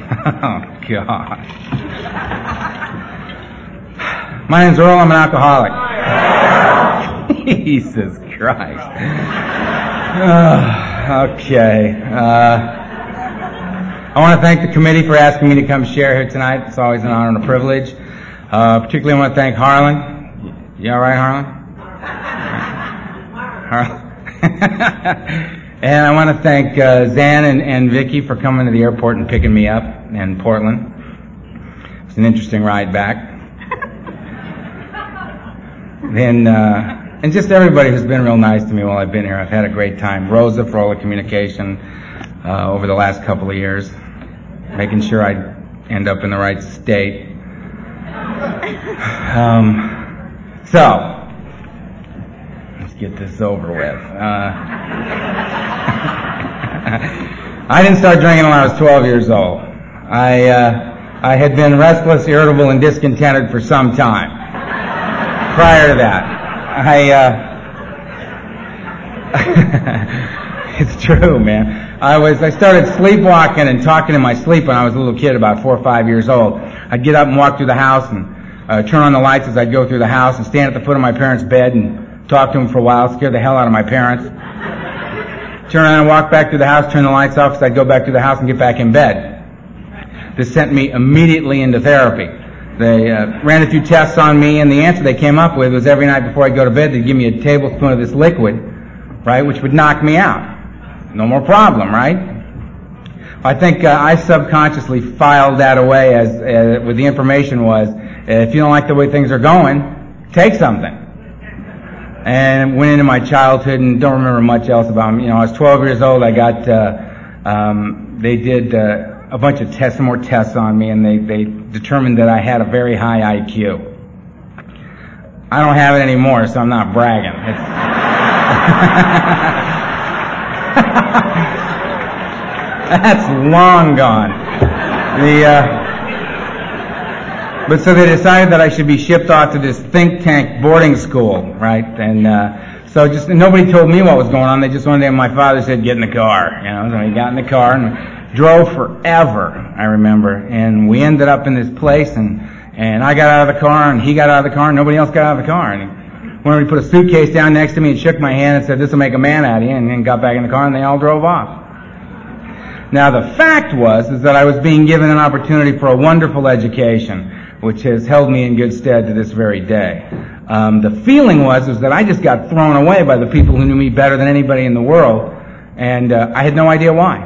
Oh, God. My name's Earl. I'm an alcoholic. Jesus Christ. Okay. I want to thank the committee for asking me to come share here tonight. It's always an honor and a privilege. Particularly, I want to thank Harlan. You all right, Harlan? And I want to thank Zan and Vicky for coming to the airport and picking me up in Portland. It's an interesting ride back. And just everybody who's been real nice to me while I've been here. I've had a great time. Rosa for all the communication over the last couple of years, making sure I end up in the right state. So, let's get this over with. I didn't start drinking when I was 12 years old. I had been restless, irritable, and discontented for some time. Prior to that, it's true, man. I started sleepwalking and talking in my sleep when I was a little kid, about 4 or 5 years old. I'd get up and walk through the house and turn on the lights as I'd go through the house and stand at the foot of my parents' bed and talk to them for a while, scare the hell out of my parents. Turn around and walk back through the house, turn the lights off, so I'd go back through the house and get back in bed. This sent me immediately into therapy. They ran a few tests on me, and the answer they came up with was every night before I'd go to bed, they'd give me a tablespoon of this liquid, right, which would knock me out. No more problem, right? I think I subconsciously filed that away as with the information was, if you don't like the way things are going, take something. And went into my childhood and don't remember much else about them. You know, I was 12 years old. I got, they did a bunch of tests, some more tests on me, and they determined that I had a very high IQ. I don't have it anymore, so I'm not bragging. That's long gone. But so they decided that I should be shipped off to this think tank boarding school, right? And so nobody told me what was going on. They just one day my father said, "Get in the car." You know, so he got in the car and drove forever, I remember. And we ended up in this place, and I got out of the car, and he got out of the car, and nobody else got out of the car. And when he put a suitcase down next to me and shook my hand and said, "This will make a man out of you," and then got back in the car, and they all drove off. Now the fact is that I was being given an opportunity for a wonderful education, which has held me in good stead to this very day. The feeling was that I just got thrown away by the people who knew me better than anybody in the world, and I had no idea why.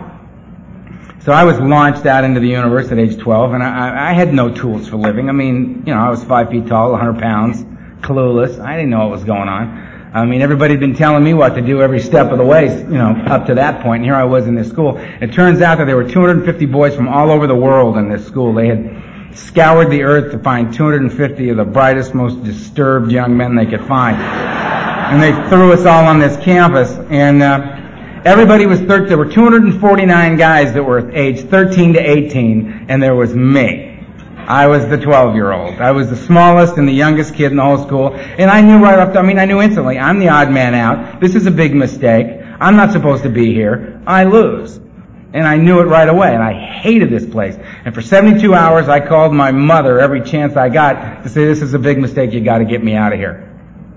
So I was launched out into the universe at age 12, and I had no tools for living. I mean, you know, I was 5 feet tall, 100 pounds, clueless. I didn't know what was going on. I mean, everybody had been telling me what to do every step of the way, you know, up to that point, and here I was in this school. It turns out that there were 250 boys from all over the world in this school. They had scoured the earth to find 250 of the brightest, most disturbed young men they could find. And they threw us all on this campus, and everybody was there were 249 guys that were aged 13 to 18, and there was me. I was the 12-year-old. I was the smallest and the youngest kid in the whole school, and I knew I knew instantly, I'm the odd man out. This is a big mistake. I'm not supposed to be here. I lose. And I knew it right away, and I hated this place. And for 72 hours, I called my mother every chance I got to say, "This is a big mistake. You got to get me out of here."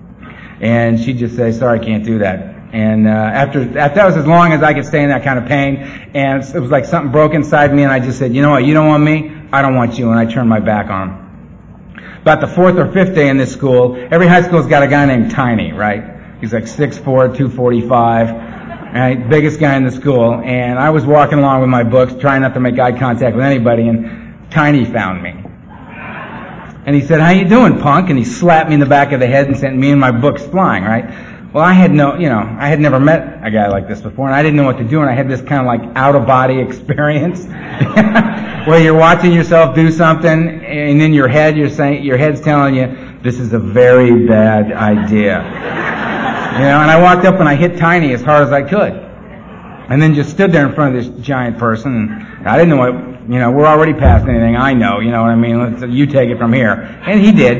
And she'd just say, "Sorry, I can't do that." And after that was as long as I could stay in that kind of pain. And it was like something broke inside me, and I just said, "You know what? You don't want me. I don't want you." And I turned my back on him. About the 4th or 5th day in this school, every high school's got a guy named Tiny, right? He's like 6'4", 245. Right, biggest guy in the school, and I was walking along with my books, trying not to make eye contact with anybody, and Tiny found me. And he said, "How you doing, punk?" And he slapped me in the back of the head and sent me and my books flying, right? Well, I had never met a guy like this before, and I didn't know what to do, and I had this kind of like out-of-body experience, where you're watching yourself do something, and in your head's telling you, this is a very bad idea. You know, and I walked up and I hit Tiny as hard as I could. And then just stood there in front of this giant person, and I didn't know what, you know, we're already past anything I know, you know what I mean? You take it from here. And he did.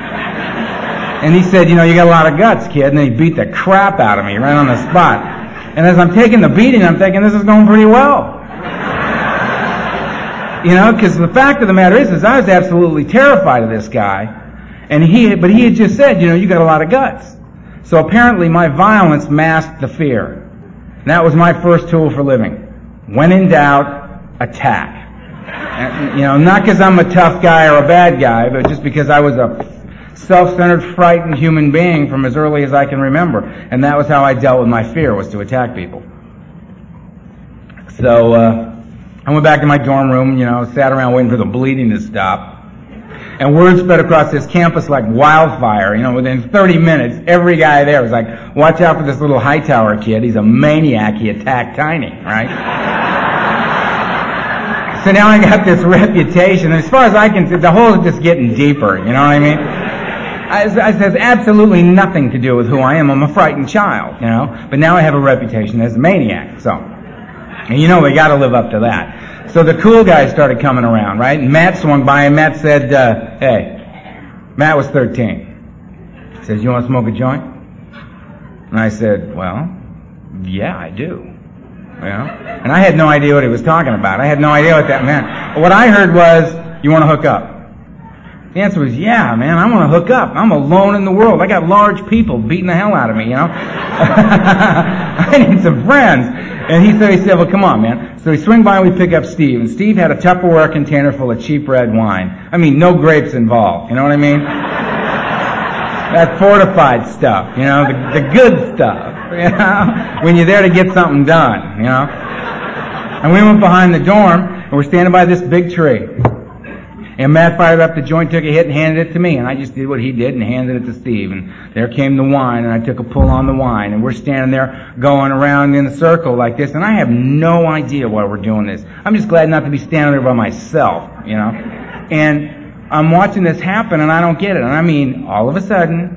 And he said, "You know, you got a lot of guts, kid." And then he beat the crap out of me right on the spot. And as I'm taking the beating, I'm thinking, this is going pretty well. Because the fact of the matter is I was absolutely terrified of this guy, but he had just said, you got a lot of guts. So apparently my violence masked the fear. And that was my first tool for living. When in doubt, attack. And, not because I'm a tough guy or a bad guy, but just because I was a self-centered, frightened human being from as early as I can remember. And that was how I dealt with my fear, was to attack people. So I went back to my dorm room, sat around waiting for the bleeding to stop. And word spread across this campus like wildfire. Within 30 minutes, every guy there was like, watch out for this little Hightower kid. He's a maniac. He attacked Tiny, right? So now I got this reputation. And as far as I can see, the hole is just getting deeper. You know what I mean? It has absolutely nothing to do with who I am. I'm a frightened child, But now I have a reputation as a maniac. So, and we got to live up to that. So the cool guys started coming around, right? And Matt swung by, and Matt said, hey, Matt was 13. He says, you want to smoke a joint? And I said, well, yeah, I do. And I had no idea what he was talking about. I had no idea what that meant. What I heard was, you want to hook up? The answer was, yeah, man, I want to hook up. I'm alone in the world. I got large people beating the hell out of me, I need some friends. And he said, well, come on, man. So we swing by and we pick up Steve. And Steve had a Tupperware container full of cheap red wine. I mean, no grapes involved. You know what I mean? That fortified stuff, the good stuff, when you're there to get something done, And we went behind the dorm, and we're standing by this big tree. And Matt fired up the joint, took a hit, and handed it to me. And I just did what he did and handed it to Steve. And there came the wine, and I took a pull on the wine. And we're standing there going around in a circle like this. And I have no idea why we're doing this. I'm just glad not to be standing there by myself, And I'm watching this happen, and I don't get it. And I mean, all of a sudden,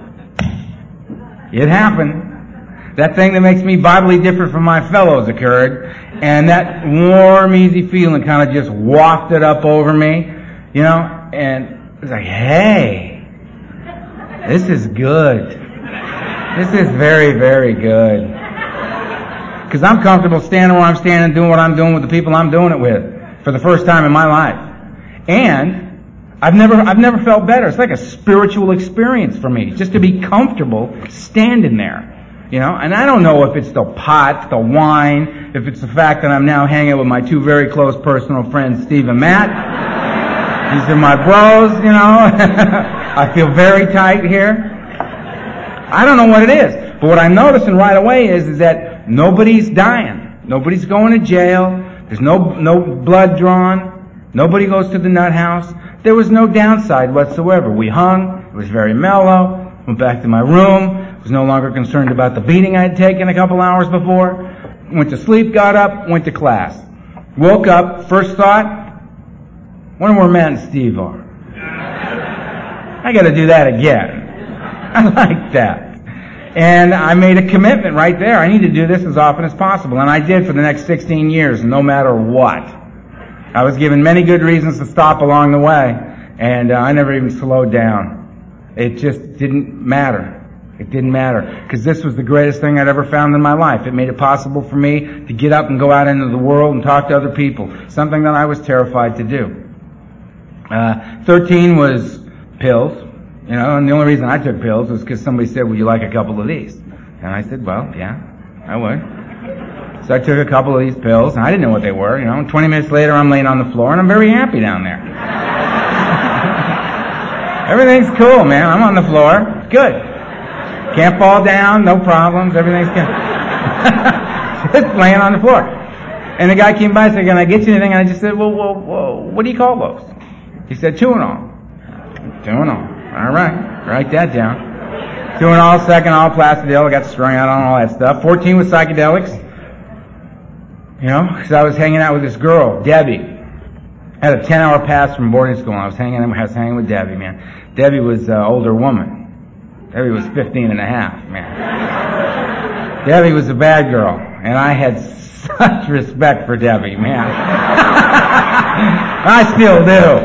it happened. That thing that makes me vitally different from my fellows occurred. And that warm, easy feeling kind of just wafted up over me. And it was like, hey, this is good. This is very, very good. Because I'm comfortable standing where I'm standing, doing what I'm doing with the people I'm doing it with for the first time in my life. And I've never felt better. It's like a spiritual experience for me, just to be comfortable standing there. And I don't know if it's the pot, the wine, if it's the fact that I'm now hanging with my two very close personal friends, Steve and Matt. These are my bros, I feel very tight here. I don't know what it is. But what I'm noticing right away is that nobody's dying. Nobody's going to jail. There's no blood drawn. Nobody goes to the nut house. There was no downside whatsoever. We hung. It was very mellow. Went back to my room. Was no longer concerned about the beating I'd taken a couple hours before. Went to sleep, got up, went to class. Woke up, first thought, wonder where Matt and Steve are. I gotta do that again. I like that. And I made a commitment right there. I need to do this as often as possible. And I did for the next 16 years, no matter what. I was given many good reasons to stop along the way. And I never even slowed down. It just didn't matter. It didn't matter, because this was the greatest thing I'd ever found in my life. It made it possible for me to get up and go out into the world and talk to other people, something that I was terrified to do. 13 was pills, and the only reason I took pills was because somebody said, would you like a couple of these? And I said, well, yeah, I would. So I took a couple of these pills, and I didn't know what they were, 20 minutes later I'm laying on the floor, and I'm very happy down there. Everything's cool, man. I'm on the floor. Good. Can't fall down, no problems, everything's good. Just laying on the floor. And the guy came by and said, can I get you anything? And I just said, well, what do you call those? He said, Tuinol. Tuinol. All right, write that down. Tuinol, Seconal, Placidil, I got strung out on all that stuff. 14 was psychedelics. Because I was hanging out with this girl, Debbie. I had a 10-hour pass from boarding school, and I was hanging with Debbie, man. Debbie was an older woman. Debbie was 15 and a half, man. Debbie was a bad girl, and I had such respect for Debbie, man. I still do.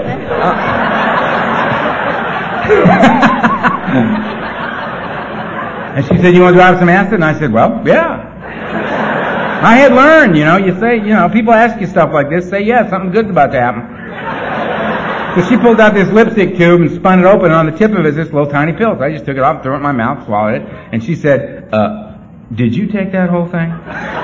And she said, you want to drive some acid? And I said, well, yeah. I had learned, you say, people ask you stuff like this, say, yeah, something good's about to happen. So she pulled out this lipstick tube and spun it open, and on the tip of it is this little tiny pill. So I just took it off, threw it in my mouth, swallowed it, and she said, did you take that whole thing?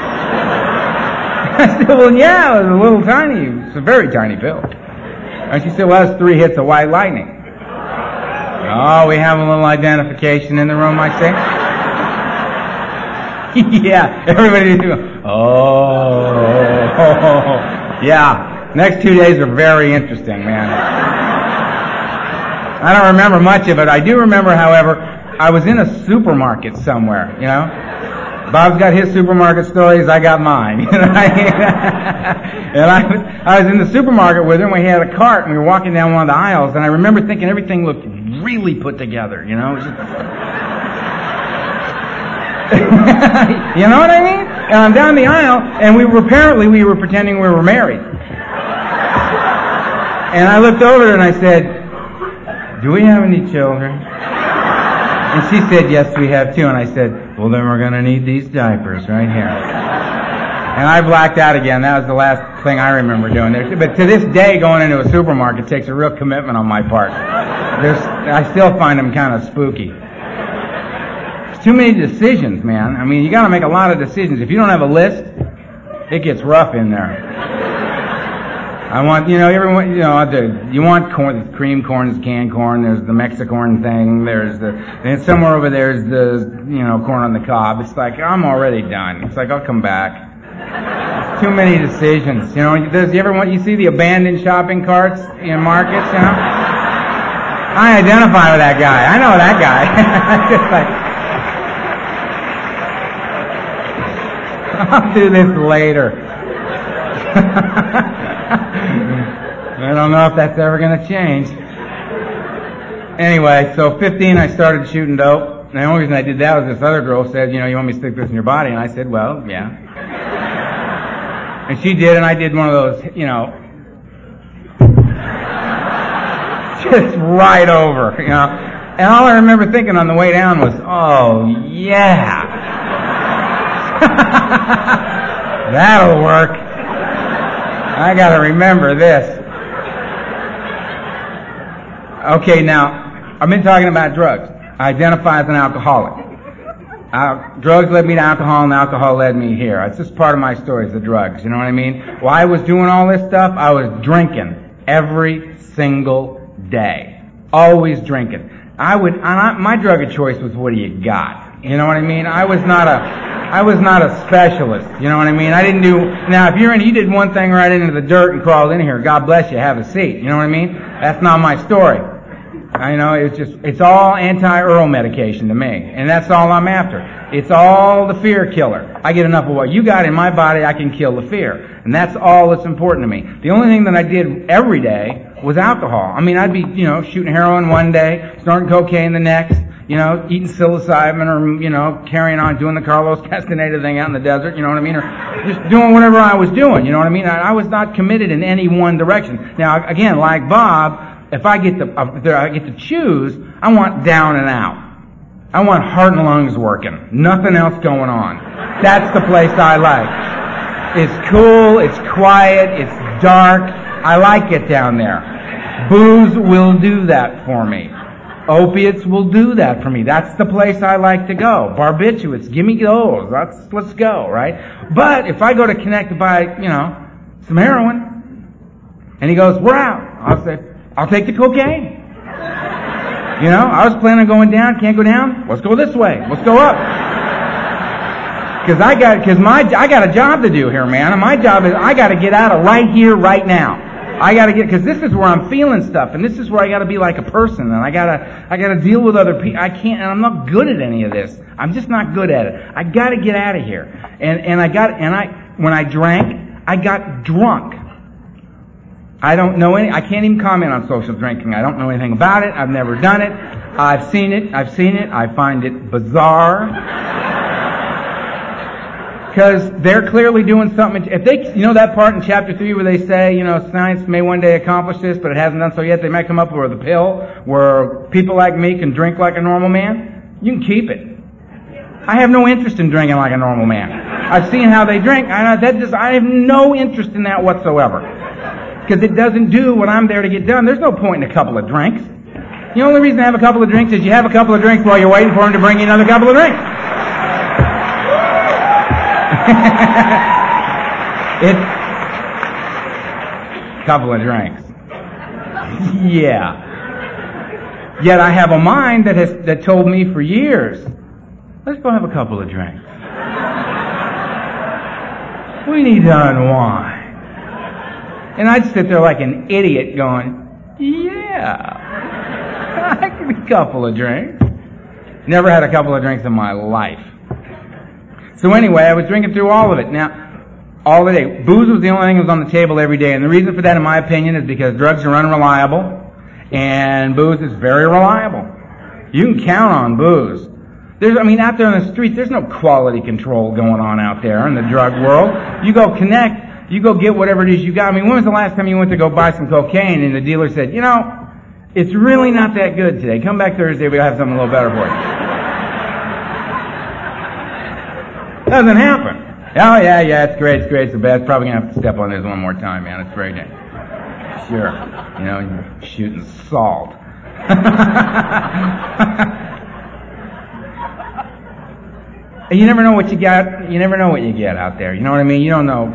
I said, well, yeah, it was a little tiny, it's a very tiny pill. And she said, well, that's 3 hits of white lightning. Oh, we have a little identification in the room, I say. Yeah, everybody goes, yeah. Next 2 days are very interesting, man. I don't remember much of it. I do remember, however, I was in a supermarket somewhere, Bob's got his supermarket stories, I got mine. And I was in the supermarket with him, we had a cart, and we were walking down one of the aisles, and I remember thinking everything looked really put together, You know what I mean? And I'm down the aisle, and we were pretending we were married. And I looked over there and I said, do we have any children? And she said, yes, we have 2. And I said, well, then we're going to need these diapers right here. And I blacked out again. That was the last thing I remember doing there. But to this day, going into a supermarket takes a real commitment on my part. I still find them kind of spooky. There's too many decisions, man. I mean, you got to make a lot of decisions. If you don't have a list, it gets rough in there. I want, everyone, you want corn, cream corn, there's canned corn, there's the Mexicorn thing, and somewhere over there's the, corn on the cob. It's like, I'm already done. It's like, I'll come back. Too many decisions, you see the abandoned shopping carts in markets, I identify with that guy. I know that guy. It's like, I'll do this later. I don't know if that's ever going to change. Anyway, so 15 I started shooting dope. And the only reason I did that was this other girl said, you want me to stick this in your body? And I said, well, yeah. And she did, and I did one of those, just right over, And all I remember thinking on the way down was, oh, yeah. That'll work. I gotta remember this. Okay, now, I've been talking about drugs. I identify as an alcoholic. Drugs led me to alcohol, and alcohol led me here. It's just part of my story, is the drugs, you know what I mean? While I was doing all this stuff, I was drinking every single day. Always drinking. My drug of choice was, what do you got? You know what I mean? I was not a specialist, you know what I mean? I didn't do, now if you did one thing right into the dirt and crawled in here, God bless you, have a seat, you know what I mean? That's not my story. I know, it's all anti-Earl medication to me, and that's all I'm after. It's all the fear killer. I get enough of what you got in my body, I can kill the fear. And that's all that's important to me. The only thing that I did every day was alcohol. I mean, I'd be, shooting heroin one day, snorting cocaine the next, eating psilocybin or, carrying on, doing the Carlos Castaneda thing out in the desert, you know what I mean? Or just doing whatever I was doing, you know what I mean? I was not committed in any one direction. Now, again, like Bob, if I get to choose, I want down and out. I want heart and lungs working. Nothing else going on. That's the place I like. It's cool, it's quiet, it's dark. I like it down there. Booze will do that for me. Opiates will do that for me. That's the place I like to go. Barbiturates, give me those. Let's go, right? But if I go to Connect to buy, some heroin, and he goes, we're out. I'll say, I'll take the cocaine. I was planning on going down, can't go down. Let's go this way. Let's go up. Because I got a job to do here, man. And my job is I got to get out of right here, right now. Because this is where I'm feeling stuff, and this is where I got to be like a person, and I got to deal with other people. I can't, and I'm not good at any of this. I'm just not good at it. I got to get out of here. When I drank, I got drunk. I can't even comment on social drinking. I don't know anything about it. I've never done it. I've seen it. I find it bizarre. Because they're clearly doing something. If they, that part in chapter 3 where they say, science may one day accomplish this, but it hasn't done so yet, they might come up with a pill where people like me can drink like a normal man. You can keep it. I have no interest in drinking like a normal man. I've seen how they drink. I have no interest in that whatsoever. Because it doesn't do what I'm there to get done. There's no point in a couple of drinks. The only reason I have a couple of drinks is you have a couple of drinks while you're waiting for them to bring you another couple of drinks. It's a couple of drinks. Yeah. Yet I have a mind that told me for years, let's go have a couple of drinks. We need to unwind. And I'd sit there like an idiot going, yeah, I could a couple of drinks. Never had a couple of drinks in my life. So anyway, I was drinking through all of it. Now, all the day. Booze was the only thing that was on the table every day. And the reason for that, in my opinion, is because drugs are unreliable. And booze is very reliable. You can count on booze. Out there on the street, there's no quality control going on out there in the drug world. You go connect, you go get whatever it is you got. When was the last time you went to go buy some cocaine and the dealer said, it's really not that good today. Come back Thursday, we'll have something a little better for you. Doesn't happen. Oh, yeah, it's great, it's the best. Probably going to have to step on this one more time, man. It's very dangerous. Sure. You're shooting salt. You never know what you got. You never know what you get out there. You know what I mean? You don't know,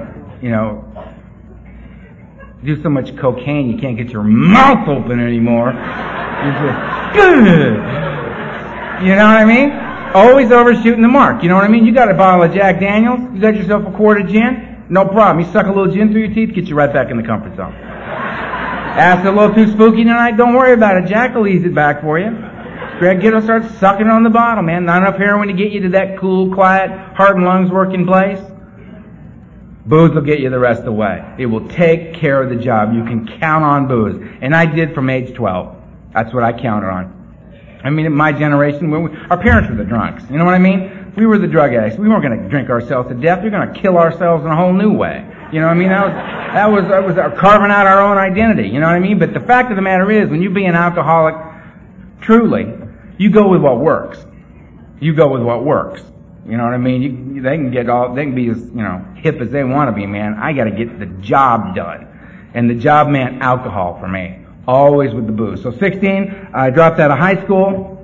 do so much cocaine you can't get your mouth open anymore. You're just, good. You know what I mean? Always overshooting the mark. You know what I mean? You got a bottle of Jack Daniels. You got yourself a quart of gin. No problem. You suck a little gin through your teeth, get you right back in the comfort zone. Ask a little too spooky tonight, don't worry about it. Jack will ease it back for you. Greg Gitto starts sucking on the bottle, man. Not enough heroin to get you to that cool, quiet, heart and lungs working place. Booze will get you the rest of the way. It will take care of the job. You can count on booze. And I did from age 12. That's what I counted on. In my generation, our parents were the drunks. You know what I mean? We were the drug addicts. We weren't going to drink ourselves to death. We were going to kill ourselves in a whole new way. You know what I mean? That was carving out our own identity. You know what I mean? But the fact of the matter is, when you be an alcoholic, truly, you go with what works. You go with what works. You know what I mean? They can be as, hip as they want to be, man. I got to get the job done. And the job meant alcohol for me. Always with the booze. So 16, I dropped out of high school.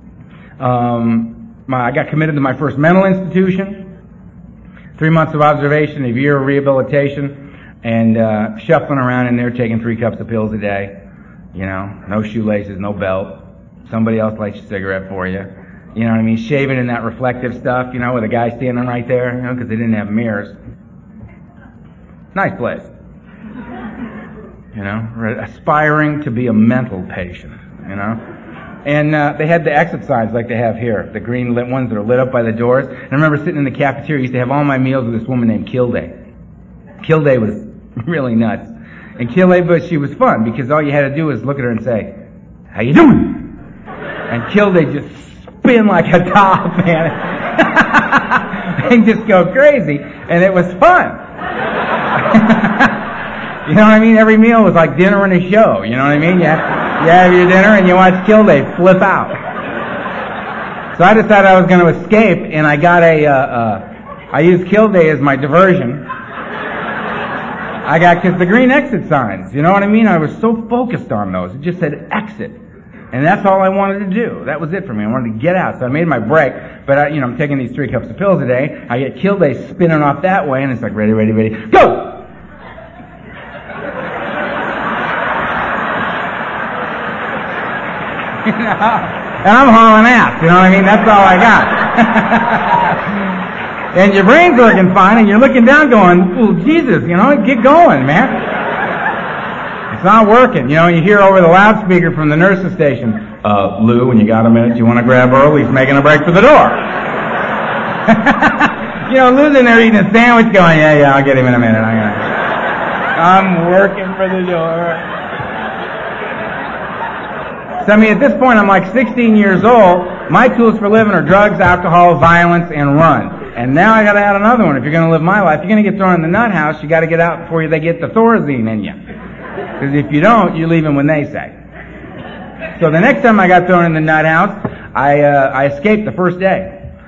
I got committed to my first mental institution. 3 months of observation, a year of rehabilitation, and shuffling around in there taking 3 cups of pills a day. No shoelaces, no belt. Somebody else lights your cigarette for you. You know what I mean? Shaving in that reflective stuff, with a guy standing right there, because they didn't have mirrors. Nice place. Aspiring to be a mental patient, And they had the exit signs like they have here, the green lit ones that are lit up by the doors. And I remember sitting in the cafeteria, I used to have all my meals with this woman named Kilday. Kilday was really nuts. And Kilday, but she was fun, because all you had to do was look at her and say, "How you doing?" And Kilday just spin like a top, man. And just go crazy. And it was fun. You know what I mean? Every meal was like dinner and a show. You know what I mean? You have your dinner and you watch Kilday flip out. So I decided I was going to escape, and I got I used Kilday as my diversion. Because the green exit signs, you know what I mean? I was so focused on those. It just said exit. And that's all I wanted to do. That was it for me. I wanted to get out. So I made my break, but I'm taking these 3 cups of pills a day. I get Kilday spinning off that way, and it's like, ready, go! And I'm hauling ass, you know what I mean? That's all I got. And your brain's working fine, and you're looking down going, "Oh, Jesus, get going, man." It's not working. You hear over the loudspeaker from the nurse's station, "Lou, when you got a minute, you want to grab Earl? He's making a break for the door." Lou's in there eating a sandwich going, yeah, I'll get him in a minute. I'm working for the door. So, at this point, I'm like 16 years old. My tools for living are drugs, alcohol, violence, and run. And now I got to add another one. If you're going to live my life, you're going to get thrown in the nut house. You got to get out before they get the Thorazine in you. Because if you don't, you leave them when they say. So the next time I got thrown in the nut house, I escaped the first day.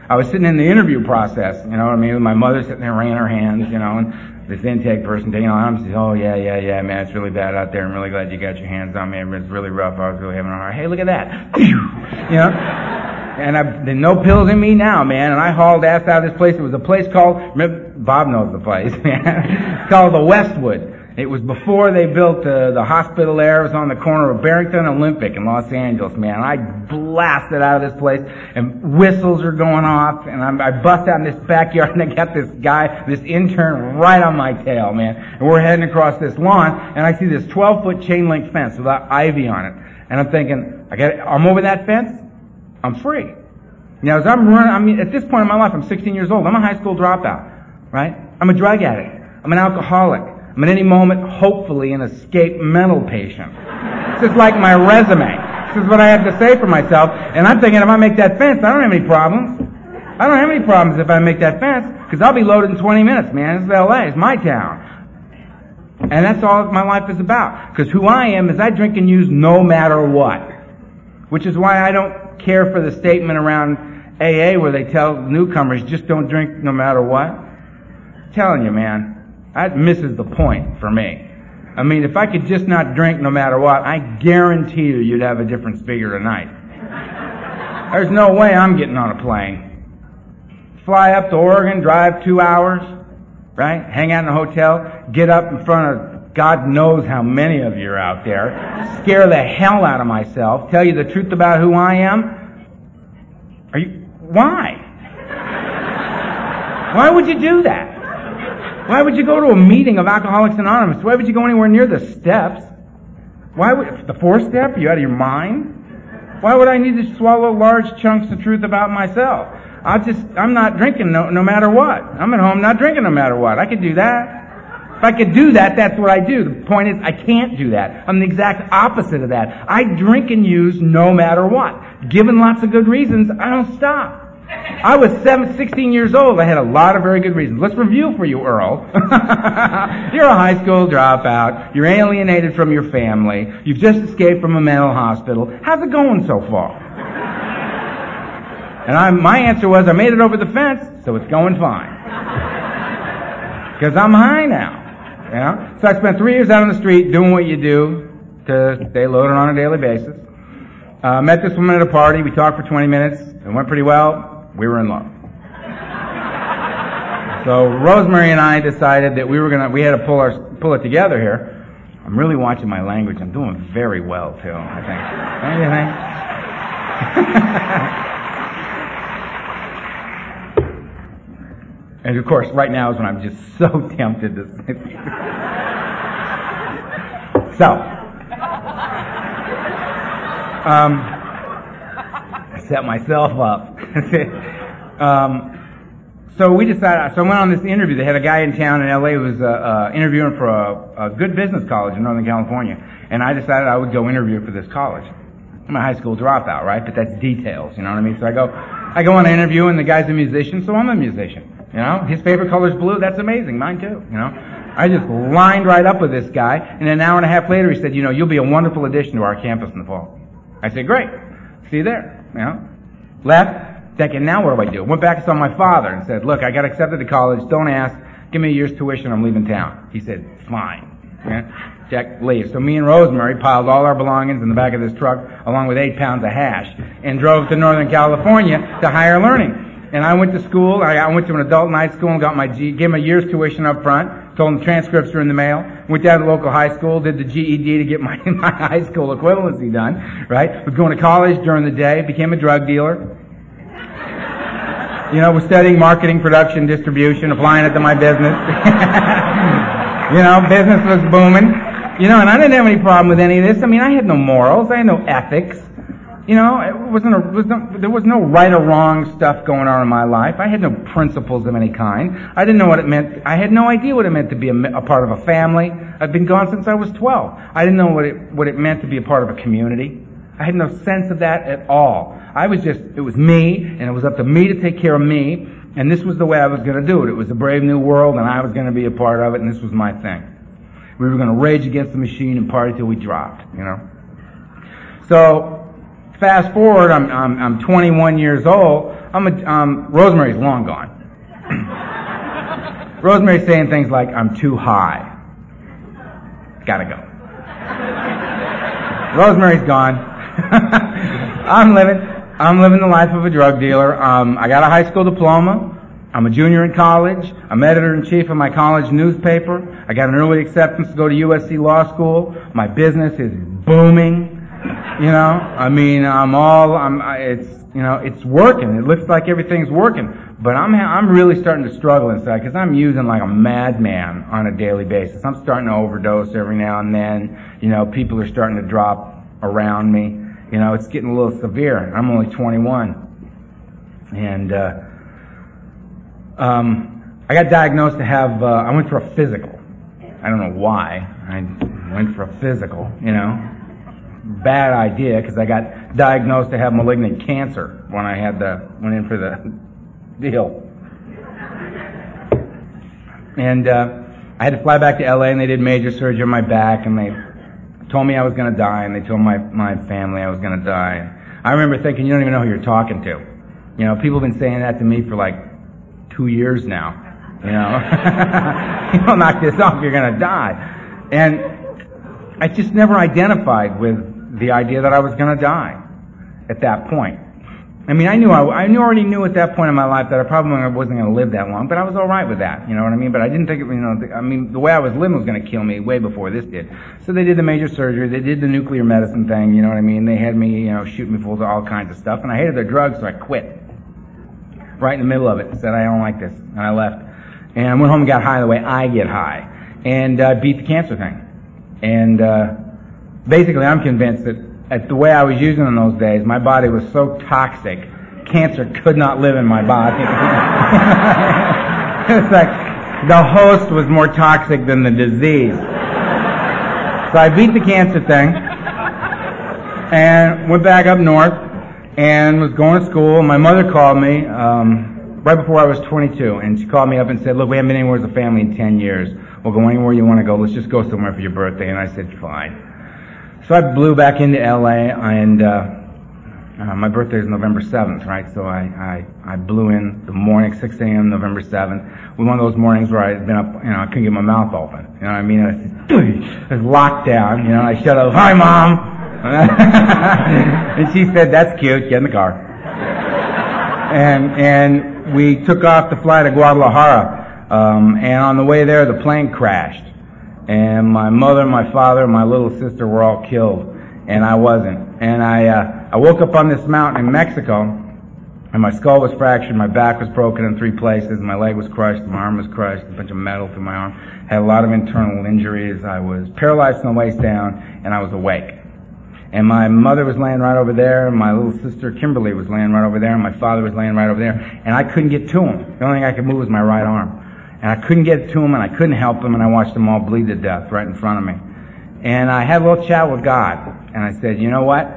I was sitting in the interview process, you know what I mean? My mother sitting there wringing her hands, you know, and this intake person taking on, I'm saying, oh yeah, man, it's really bad out there. I'm really glad you got your hands on me. It's really rough. I was really having a hard. Hey, look at that. You know? And there's no pills in me now, man. And I hauled ass out of this place. It was a place called, Bob knows the place, man. It's called the Westwood. It was before they built the hospital there. It was on the corner of Barrington and Olympic in Los Angeles, man. I blasted out of this place, and whistles are going off, and I bust out in this backyard, and I got this guy, this intern, right on my tail, man. And we're heading across this lawn, and I see this 12-foot chain link fence without ivy on it. And I'm thinking, I'm over that fence, I'm free. Now, as I'm running, at this point in my life, I'm 16 years old. I'm a high school dropout, right? I'm a drug addict. I'm an alcoholic. I'm at any moment, hopefully, an escaped mental patient. This is like my resume. This is what I have to say for myself. And I'm thinking, if I make that fence, I don't have any problems. I don't have any problems if I make that fence, because I'll be loaded in 20 minutes, man. This is L.A. It's my town. And that's all my life is about. Because who I am is I drink and use no matter what. Which is why I don't care for the statement around AA where they tell newcomers, just don't drink no matter what. I'm telling you, man. That misses the point for me. I mean, if I could just not drink no matter what, I guarantee you'd have a different figure tonight. There's no way I'm getting on a plane. Fly up to Oregon, drive 2 hours, right? Hang out in a hotel, get up in front of God knows how many of you are out there, scare the hell out of myself, tell you the truth about who I am. Why? Why would you do that? Why would you go to a meeting of Alcoholics Anonymous? Why would you go anywhere near the steps? Why would the fourth step? Are you out of your mind? Why would I need to swallow large chunks of truth about myself? I'm not drinking no matter what. I'm at home not drinking no matter what. I could do that. If I could do that, that's what I do. The point is, I can't do that. I'm the exact opposite of that. I drink and use no matter what. Given lots of good reasons, I don't stop. I was 16 years old. I had a lot of very good reasons. Let's review for you, Earl. You're a high school dropout. You're alienated from your family. You've just escaped from a mental hospital. How's it going so far? And my answer was, I made it over the fence, so it's going fine. Because I'm high now. You know? So I spent 3 years out on the street doing what you do to stay loaded on a daily basis. Met this woman at a party. We talked for 20 minutes. It went pretty well. We were in love. So Rosemary and I decided that we had to pull it together here. I'm really watching my language. I'm doing very well too, I think. And of course, right now is when I'm just so tempted to. I set myself up. So we decided. So I went on this interview. They had a guy in town in L.A. who was interviewing for a good business college in Northern California, and I decided I would go interview for this college. I'm a high school dropout, right? But that's details, you know what I mean? So I go on an interview, and the guy's a musician, so I'm a musician. You know, his favorite color is blue. That's amazing. Mine too. You know, I just lined right up with this guy, and an hour and a half later, he said, you'll be a wonderful addition to our campus in the fall. I said, great. See you there. You know, left. Thinking, now what do I do? Went back and saw my father and said, look, I got accepted to college. Don't ask. Give me a year's tuition. I'm leaving town. He said, fine. Yeah? Jack leaves. So me and Rosemary piled all our belongings in the back of this truck along with 8 pounds of hash and drove to Northern California to higher learning. And I went to school. I went to an adult night school and got gave him a year's tuition up front. Told him the transcripts were in the mail. Went down to the local high school, did the GED to get my high school equivalency done, right? Was going to college during the day, became a drug dealer. You know, was studying marketing, production, distribution, applying it to my business. You know, business was booming. You know, and I didn't have any problem with any of this. I mean, I had no morals. I had no ethics. You know, there was no right or wrong stuff going on in my life. I had no principles of any kind. I didn't know what it meant. I had no idea what it meant to be a part of a family. I'd been gone since I was 12. I didn't know what it meant to be a part of a community. I had no sense of that at all. It was me, and it was up to me to take care of me, and this was the way I was going to do it. It was a brave new world, and I was going to be a part of it, and this was my thing. We were going to rage against the machine and party till we dropped, you know. So, fast forward, I'm 21 years old. Rosemary's long gone. Rosemary's saying things like, I'm too high. Gotta go. Rosemary's gone. I'm living the life of a drug dealer. I got a high school diploma. I'm a junior in college. I'm editor-in-chief of my college newspaper. I got an early acceptance to go to USC Law School. My business is booming. It's working. It looks like everything's working. But I'm really starting to struggle inside because I'm using like a madman on a daily basis. I'm starting to overdose every now and then. People are starting to drop around me. It's getting a little severe. I'm only 21. And, I got diagnosed to have, I went for a physical. I don't know why. I went for a physical, Bad idea, because I got diagnosed to have malignant cancer when I went in for the deal. And, I had to fly back to LA and they did major surgery on my back and they told me I was going to die and they told my family I was going to die. And I remember thinking, you don't even know who you're talking to. People have been saying that to me for like 2 years now. You don't knock this off, you're going to die. And I just never identified with the idea that I was going to die at that point. I already knew at that point in my life that I probably wasn't going to live that long, but I was all right with that, you know what I mean? But I didn't think, the way I was living was going to kill me way before this did. So they did the major surgery, they did the nuclear medicine thing, you know what I mean? They had me, shooting me full of all kinds of stuff, and I hated their drugs, so I quit. Right in the middle of it, said, I don't like this, and I left. And I went home and got high the way I get high, and beat the cancer thing. And basically I'm convinced that at the way I was using in those days, my body was so toxic, cancer could not live in my body. It's like the host was more toxic than the disease. So I beat the cancer thing and went back up north and was going to school. My mother called me right before I was 22, and she called me up and said, look, we haven't been anywhere as a family in 10 years. We'll go anywhere you want to go. Let's just go somewhere for your birthday. And I said, fine. So I blew back into LA, and my birthday is November 7th, right? So I blew in the morning, 6 a.m. November 7th. One of those mornings where I'd been up, I couldn't get my mouth open. You know what I mean? I was locked down. I shut up. Hi, Mom. And she said, "That's cute. Get in the car." And we took off to fly to Guadalajara. And on the way there, the plane crashed. And my mother, my father, and my little sister were all killed, and I wasn't. And I woke up on this mountain in Mexico, and my skull was fractured, my back was broken in 3 places, my leg was crushed, my arm was crushed, a bunch of metal through my arm, had a lot of internal injuries. I was paralyzed from the waist down, and I was awake. And my mother was laying right over there, and my little sister Kimberly was laying right over there, and my father was laying right over there, and I couldn't get to them. The only thing I could move was my right arm. And I couldn't get to them, and I couldn't help them, and I watched them all bleed to death right in front of me. And I had a little chat with God, and I said, you know what?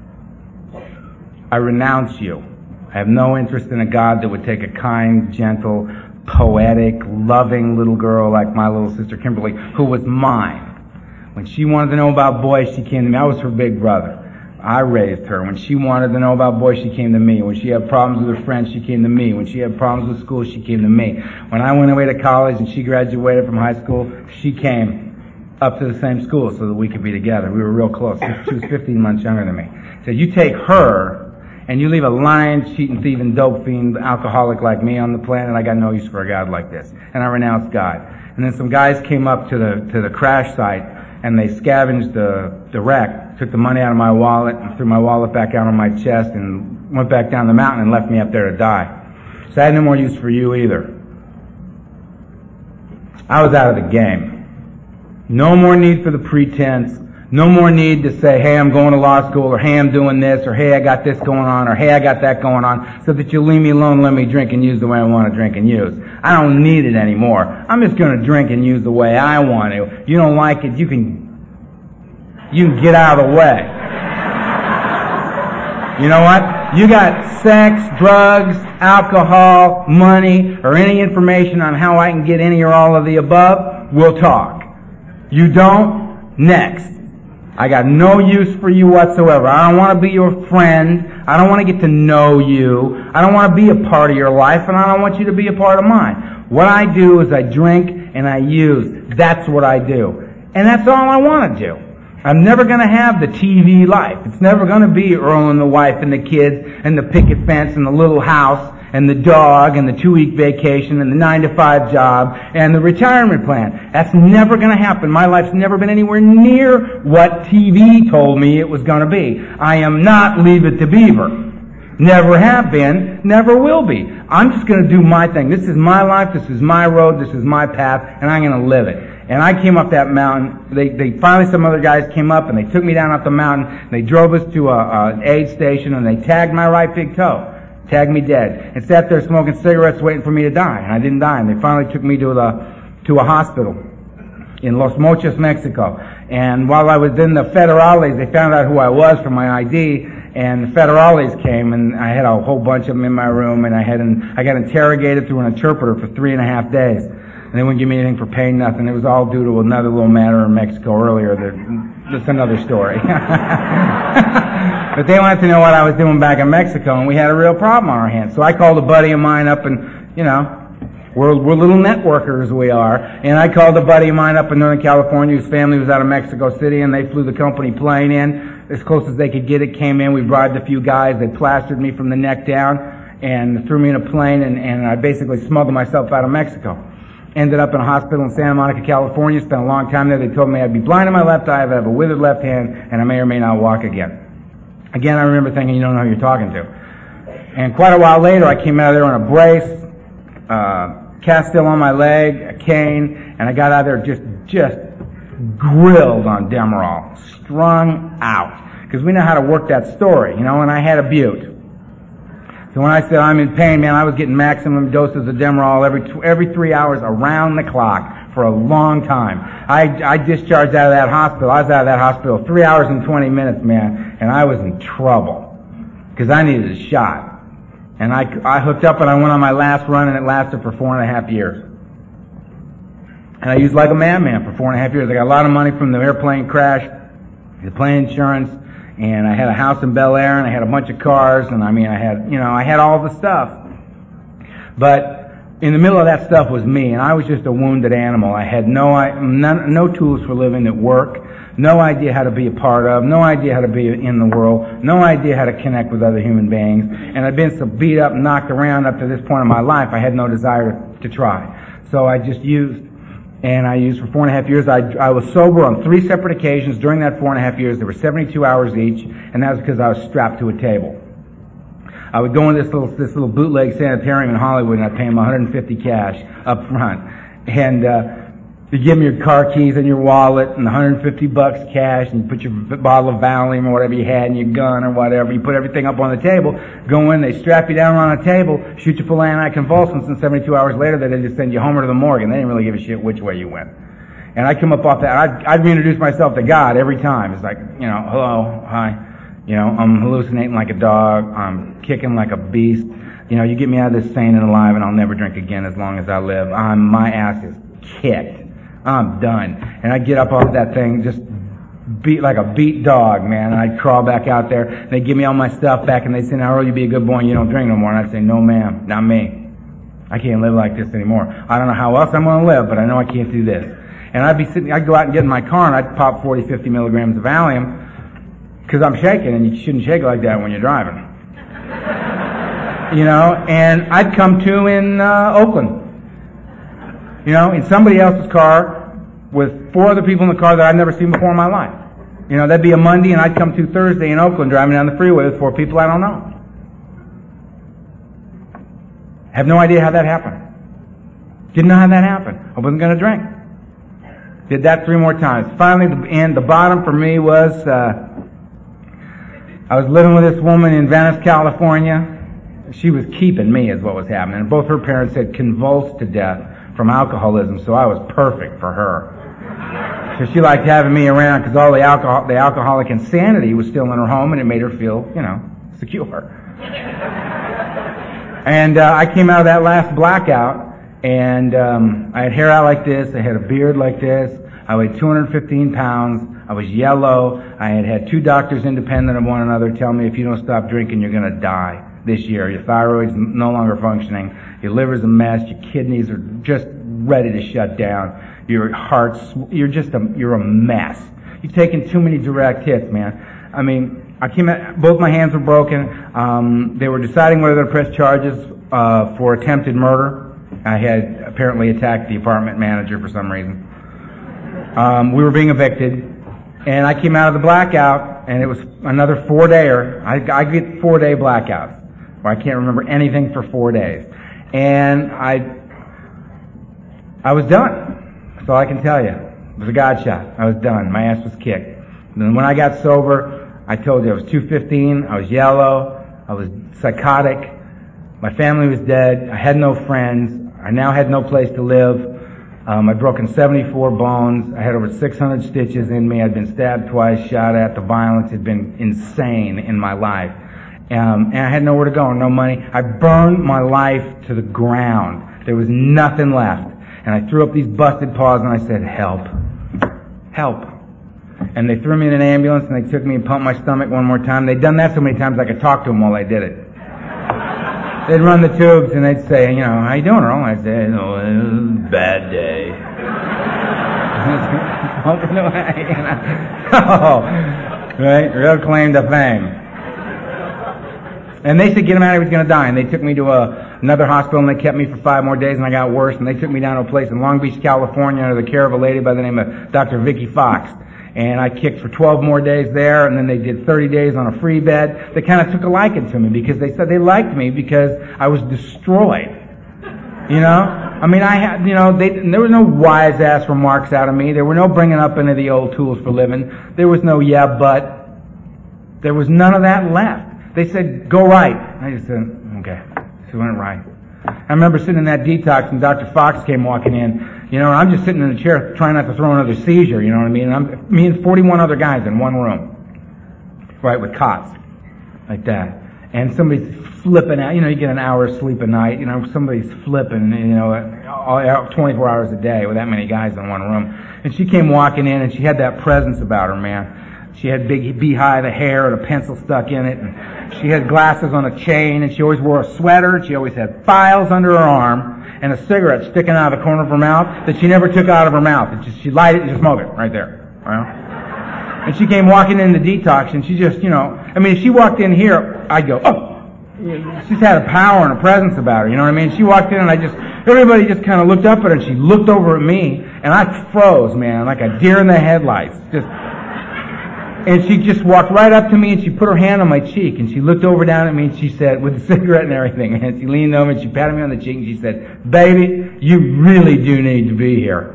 I renounce you. I have no interest in a God that would take a kind, gentle, poetic, loving little girl like my little sister Kimberly, who was mine. When she wanted to know about boys, she came to me. I was her big brother. I raised her. When she wanted to know about boys, she came to me. When she had problems with her friends, she came to me. When she had problems with school, she came to me. When I went away to college and she graduated from high school, she came up to the same school so that we could be together. We were real close. She was 15 months younger than me. So you take her and you leave a lying, cheating, thieving, dope fiend, alcoholic like me on the planet, I got no use for a God like this. And I renounced God. And then some guys came up to the crash site and they scavenged the wreck, took the money out of my wallet and threw my wallet back out on my chest and went back down the mountain and left me up there to die. So I had no more use for you either. I was out of the game. No more need for the pretense. No more need to say, hey, I'm going to law school, or hey, I'm doing this, or hey, I got this going on, or hey, I got that going on, so that you leave me alone and let me drink and use the way I want to drink and use. I don't need it anymore. I'm just going to drink and use the way I want to. You don't like it, you can get out of the way. You know what? You got sex, drugs, alcohol, money, or any information on how I can get any or all of the above, we'll talk. You don't? Next. I got no use for you whatsoever. I don't want to be your friend. I don't want to get to know you. I don't want to be a part of your life, and I don't want you to be a part of mine. What I do is I drink and I use. That's what I do. And that's all I want to do. I'm never going to have the TV life. It's never going to be Earl and the wife and the kids and the picket fence and the little house and the dog and the 2-week vacation and the 9-to-5 job and the retirement plan. That's never going to happen. My life's never been anywhere near what TV told me it was going to be. I am not Leave It to Beaver. Never have been, never will be. I'm just going to do my thing. This is my life, this is my road, this is my path, and I'm going to live it. And I came up that mountain. They finally, some other guys came up and they took me down off the mountain. And they drove us to an aid station and they tagged my right big toe. Tagged me dead. And sat there smoking cigarettes waiting for me to die. And I didn't die. And they finally took me to a hospital in Los Mochis, Mexico. And while I was in the federales, they found out who I was from my ID. And the federales came, and I had a whole bunch of them in my room, and I got interrogated through an interpreter for 3.5 days. And they wouldn't give me anything for paying nothing. It was all due to another little matter in Mexico earlier. That's another story. But they wanted to know what I was doing back in Mexico, and we had a real problem on our hands. So I called a buddy of mine up, and, we're little networkers, we are. And I called a buddy of mine up in Northern California whose family was out of Mexico City, and they flew the company plane in. As close as they could get it, came in. We bribed a few guys. They plastered me from the neck down and threw me in a plane, and I basically smuggled myself out of Mexico. Ended up in a hospital in Santa Monica, California. Spent a long time there. They told me I'd be blind in my left eye, I'd have a withered left hand, and I may or may not walk again. Again, I remember thinking, you don't know who you're talking to. And quite a while later, I came out of there on a brace, cast still on my leg, a cane, and I got out of there just grilled on Demerol, strung out. Because we know how to work that story, and I had a butte. So when I said I'm in pain, man, I was getting maximum doses of Demerol every 3 hours around the clock for a long time. I discharged out of that hospital. I was out of that hospital 3 hours and 20 minutes, man, and I was in trouble because I needed a shot. And I hooked up and I went on my last run, and it lasted for 4.5 years. And I used like a madman for 4.5 years. I got a lot of money from the airplane crash, the plane insurance, and I had a house in Bel Air, and I had a bunch of cars, and I had all the stuff. But in the middle of that stuff was me, and I was just a wounded animal. I had no tools for living that work, no idea how to be a part of, no idea how to be in the world, no idea how to connect with other human beings, and I'd been so beat up and knocked around up to this point in my life, I had no desire to try. So I just used. And I used for 4.5 years. I was sober on 3 separate occasions during that 4.5 years. There were 72 hours each, and that was because I was strapped to a table. I would go in this little bootleg sanitarium in Hollywood, and I'd pay them $150 cash up front. And you give them your car keys and your wallet and $150 cash, and you put your bottle of Valium or whatever you had and your gun or whatever. You put everything up on the table, go in, they strap you down on a table, shoot you full of anticonvulsants, and 72 hours later they just send you home or to the morgue, and they didn't really give a shit which way you went. And I'd come up off that, I'd reintroduce myself to God every time. It's like, hello, hi, I'm hallucinating like a dog, I'm kicking like a beast. You get me out of this sane and alive, and I'll never drink again as long as I live. My ass is kicked. I'm done. And I'd get up off that thing, just beat like a beat dog, man, and I'd crawl back out there, and they'd give me all my stuff back, and they'd say, now, Earl, you be a good boy, and you don't drink no more. And I'd say, no, ma'am, not me. I can't live like this anymore. I don't know how else I'm going to live, but I know I can't do this. And I'd go out and get in my car, and I'd pop 40, 50 milligrams of Valium, because I'm shaking, and you shouldn't shake like that when you're driving. And I'd come to in Oakland. In somebody else's car with 4 other people in the car that I'd never seen before in my life. That'd be a Monday, and I'd come to Thursday in Oakland driving down the freeway with 4 people I don't know. Have no idea how that happened. Didn't know how that happened. I wasn't going to drink. Did that 3 more times. Finally, the bottom for me was, I was living with this woman in Venice, California. She was keeping me is what was happening. And both her parents had convulsed to death from alcoholism, so I was perfect for her. So she liked having me around because all the alcoholic insanity was still in her home, and it made her feel, secure. And I came out of that last blackout, and I had hair out like this, I had a beard like this, I weighed 215 pounds. I was yellow. I had had 2 doctors independent of one another tell me if you don't stop drinking, you're going to die this year. Your thyroid's no longer functioning. Your liver's a mess. Your kidneys are just ready to shut down. Your heart's, you're a mess. You've taken too many direct hits, man. I mean, I came out, both my hands were broken. They were deciding whether to press charges for attempted murder. I had apparently attacked the apartment manager for some reason. We were being evicted, and I came out of the blackout, and it was another 4-dayer. I get 4-day blackouts, where I can't remember anything for 4 days. And I was done. That's all I can tell you. It was a God shot. I was done. My ass was kicked. And then when I got sober, I told you I was 215, I was yellow, I was psychotic, my family was dead, I had no friends, I now had no place to live, I'd broken 74 bones, I had over 600 stitches in me, I'd been stabbed twice, shot at, the violence had been insane in my life. And I had nowhere to go, no money. I burned my life to the ground. There was nothing left. And I threw up these busted paws and I said, help. Help. And they threw me in an ambulance and they took me and pumped my stomach one more time. They'd done that so many times I could talk to them while they did it. They'd run the tubes and they'd say, you know, how you doing, Earl? I'd say, oh, it was a bad day. Oh, right? Real claim to fame. And they said, get him out, he was going to die. And they took me to another hospital and they kept me for 5 more days and I got worse. And they took me down to a place in Long Beach, California under the care of a lady by the name of Dr. Vicky Fox. And I kicked for 12 more days there, and then they did 30 days on a free bed. They kind of took a liking to me because they said they liked me because I was destroyed. You know? I mean, I had, you know, there was no wise ass remarks out of me. There were no bringing up any of the old tools for living. There was no yeah, but. There was none of that left. They said, go right. I just said, okay. So I went right. I remember sitting in that detox and Dr. Fox came walking in. You know, I'm just sitting in a chair trying not to throw another seizure, you know what I mean? Me and 41 other guys in one room. Right, with cots. Like that. And somebody's flipping out. You know, you get an hour's sleep a night. You know, somebody's flipping, you know, 24 hours a day with that many guys in one room. And she came walking in and she had that presence about her, man. She had big beehive of hair and a pencil stuck in it. And she had glasses on a chain and she always wore a sweater. And she always had files under her arm. And a cigarette sticking out of the corner of her mouth that she never took out of her mouth. She'd light it and just smoke it right there. Right? And she came walking in the detox and she just, you know, I mean, if she walked in here, I'd go, oh! She's had a power and a presence about her, you know what I mean? She walked in and everybody just kind of looked up at her and she looked over at me and I froze, man, like a deer in the headlights. And she just walked right up to me and she put her hand on my cheek and she looked over down at me and she said, with the cigarette and everything, and she leaned over and she patted me on the cheek and she said, baby, you really do need to be here.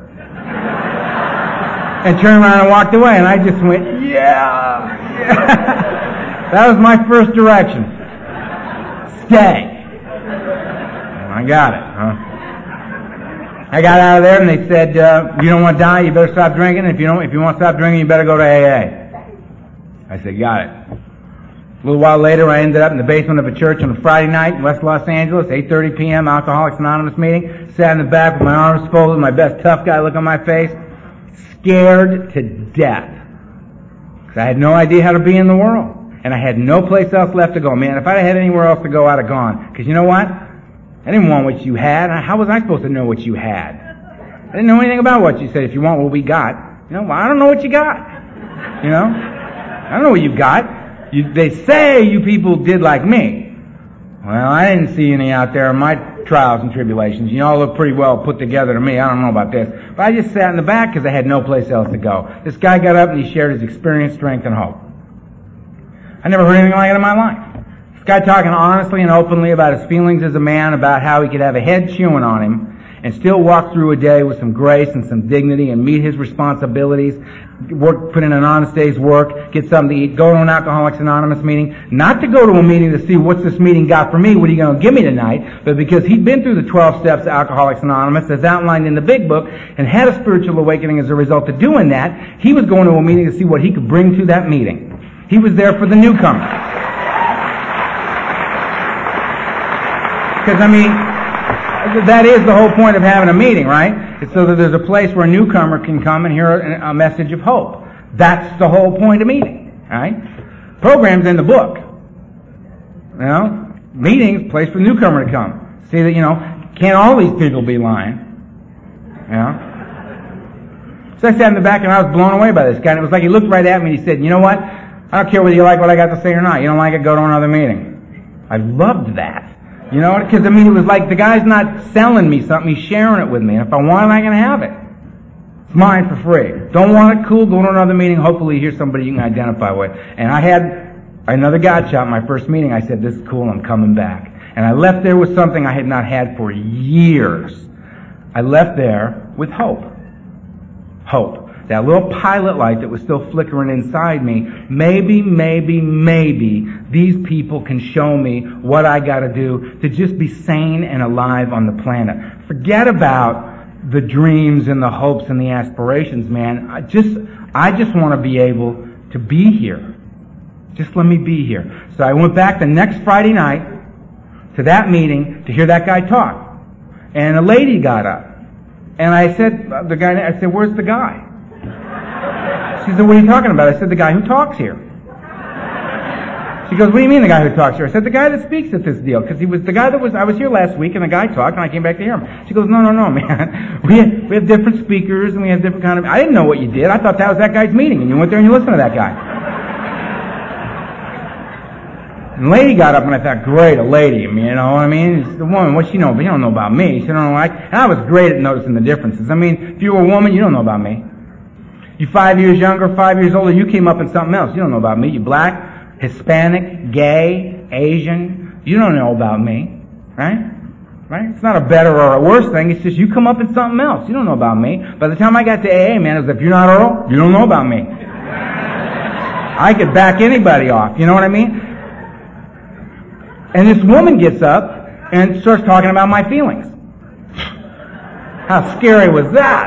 And turned around and walked away and I just went, yeah. That was my first direction. Stay. And I got it, huh? I got out of there and they said, you don't want to die, you better stop drinking. If you want to stop drinking, you better go to AA. I said, got it. A little while later, I ended up in the basement of a church on a Friday night in West Los Angeles, 8:30 p.m., Alcoholics Anonymous meeting. Sat in the back with my arms folded, my best tough guy look on my face, scared to death. Because I had no idea how to be in the world. And I had no place else left to go. Man, if I had anywhere else to go, I'd have gone. Because you know what? I didn't want what you had. How was I supposed to know what you had? I didn't know anything about what you said. If you want what we got. You know, well, I don't know what you got. You know? I don't know what you got. They say you people did like me. Well, I didn't see any out there in my trials and tribulations. You all look pretty well put together to me. I don't know about this. But I just sat in the back because I had no place else to go. This guy got up and he shared his experience, strength, and hope. I never heard anything like it in my life. This guy talking honestly and openly about his feelings as a man, about how he could have a head chewing on him and still walk through a day with some grace and some dignity and meet his responsibilities, put in an honest day's work, get something to eat, go to an Alcoholics Anonymous meeting, not to go to a meeting to see what's this meeting got for me, what are you going to give me tonight, but because he'd been through the 12 steps of Alcoholics Anonymous as outlined in the big book and had a spiritual awakening as a result of doing that, he was going to a meeting to see what he could bring to that meeting. He was there for the newcomers. Because, I mean, that is the whole point of having a meeting, right? It's so that there's a place where a newcomer can come and hear a message of hope. That's the whole point of meeting, right? Program's in the book. You know, meetings, place for the newcomer to come. See that, can't all these people be lying? You know? So I sat in the back and I was blown away by this guy. And it was like he looked right at me and he said, you know what? I don't care whether you like what I got to say or not. You don't like it, go to another meeting. I loved that. You know, because it was like the guy's not selling me something, he's sharing it with me. And if I want it, I can have it. It's mine for free. Don't want it? Cool, go to another meeting. Hopefully you hear somebody you can identify with. And I had another God shot my first meeting. I said, this is cool, I'm coming back. And I left there with something I had not had for years. I left there with hope. Hope. That little pilot light that was still flickering inside me. Maybe these people can show me what I got to do to just be sane and alive on the planet. Forget about the dreams and the hopes and the aspirations, man. I just want to be able to be here. Just let me be here. So I went back the next Friday night to that meeting to hear that guy talk. And a lady got up. And I said, where's the guy? She said, what are you talking about? I said, the guy who talks here. She goes, what do you mean the guy who talks here? I said, the guy that speaks at this deal. Because he was the guy I was here last week and the guy talked and I came back to hear him. She goes, no, man. We have different speakers and we have different kind of... I didn't know what you did. I thought that was that guy's meeting. And you went there and you listened to that guy. And the lady got up and I thought, great, a lady. You know what I mean? It's the woman, what she know? But you don't know about me. She don't know and I was great at noticing the differences. I mean, if you were a woman, you don't know about me. You 5 years younger, 5 years older, you came up in something else. You don't know about me. You black, Hispanic, gay, Asian. You don't know about me. Right? It's not a better or a worse thing. It's just you come up in something else. You don't know about me. By the time I got to AA, man, it was if you're not Earl, you don't know about me. I could back anybody off. You know what I mean? And this woman gets up and starts talking about my feelings. How scary was that?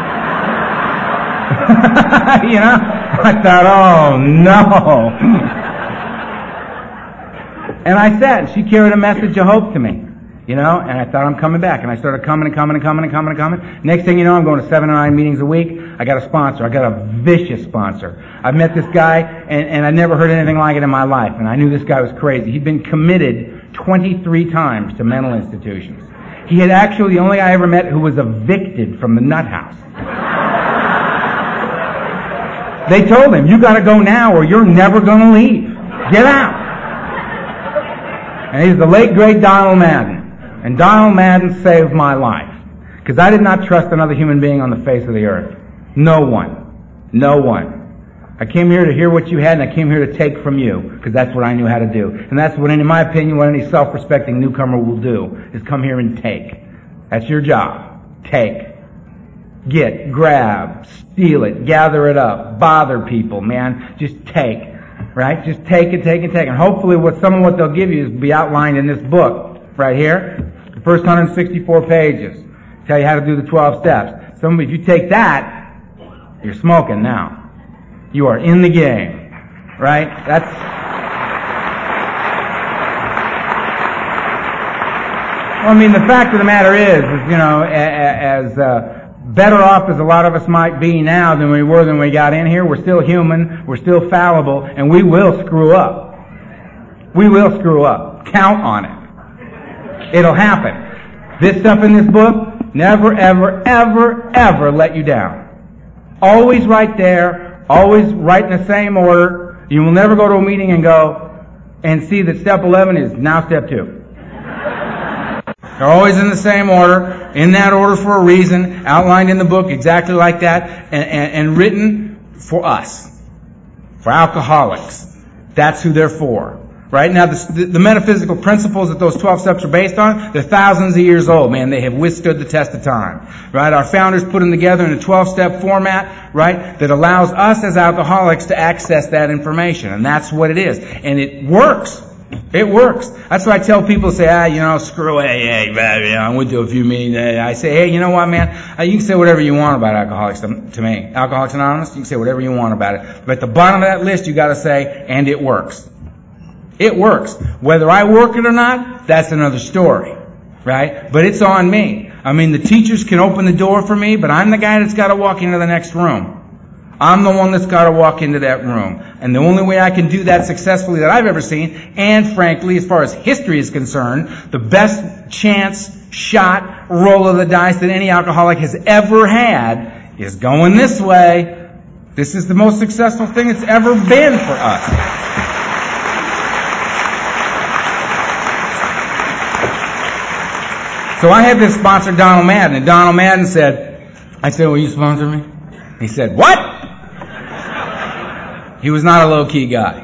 You know? I thought, oh no. And I sat and she carried a message of hope to me. You know? And I thought, I'm coming back. And I started coming. Next thing you know, I'm going to 7 or 9 meetings a week. I got a sponsor. I got a vicious sponsor. I've met this guy and I never heard anything like it in my life. And I knew this guy was crazy. He'd been committed 23 times to mental institutions. He had actually the only guy I ever met who was evicted from the nut house. They told him, you got to go now or you're never going to leave. Get out. And he's the late, great Donald Madden. And Donald Madden saved my life. Because I did not trust another human being on the face of the earth. No one. I came here to hear what you had, and I came here to take from you, because that's what I knew how to do. And that's what, in my opinion, what any self-respecting newcomer will do, is come here and take. That's your job. Take. Get, grab, steal it, gather it up, bother people, man. Just take. Right? Just take it. And hopefully some of what they'll give you is be outlined in this book, right here. The first 164 pages. Tell you how to do the 12 steps. If you take that, you're smoking now. You are in the game, right? The fact of the matter is as better off as a lot of us might be now than we were when we got in here, we're still human, we're still fallible, and we will screw up. Count on it. It'll happen. This stuff in this book, never, ever let you down. Always right there. Always right in the same order. You will never go to a meeting and go and see that step 11 is now step 2. They're always in the same order, in that order for a reason, outlined in the book exactly like that, and written for us, for alcoholics. That's who they're for. Right? Now, the metaphysical principles that those 12 steps are based on, they're thousands of years old, man. They have withstood the test of time. Right? Our founders put them together in a 12-step format, right, that allows us as alcoholics to access that information. And that's what it is. And it works. It works. That's why I tell people, say, screw AA, I went to a few meetings. I say, hey, you know what, man? You can say whatever you want about alcoholics to me. Alcoholics Anonymous, you can say whatever you want about it. But at the bottom of that list, you got to say, and it works. It works. Whether I work it or not, that's another story. right? But it's on me. I mean, the teachers can open the door for me, but I'm the guy that's got to walk into the next room. I'm the one that's got to walk into that room. And the only way I can do that successfully that I've ever seen, and frankly, as far as history is concerned, the best chance, shot, roll of the dice that any alcoholic has ever had is going this way. This is the most successful thing it's ever been for us. So I had this sponsor, Donald Madden, and Donald Madden said, I said, will you sponsor me? He said, what? He was not a low-key guy.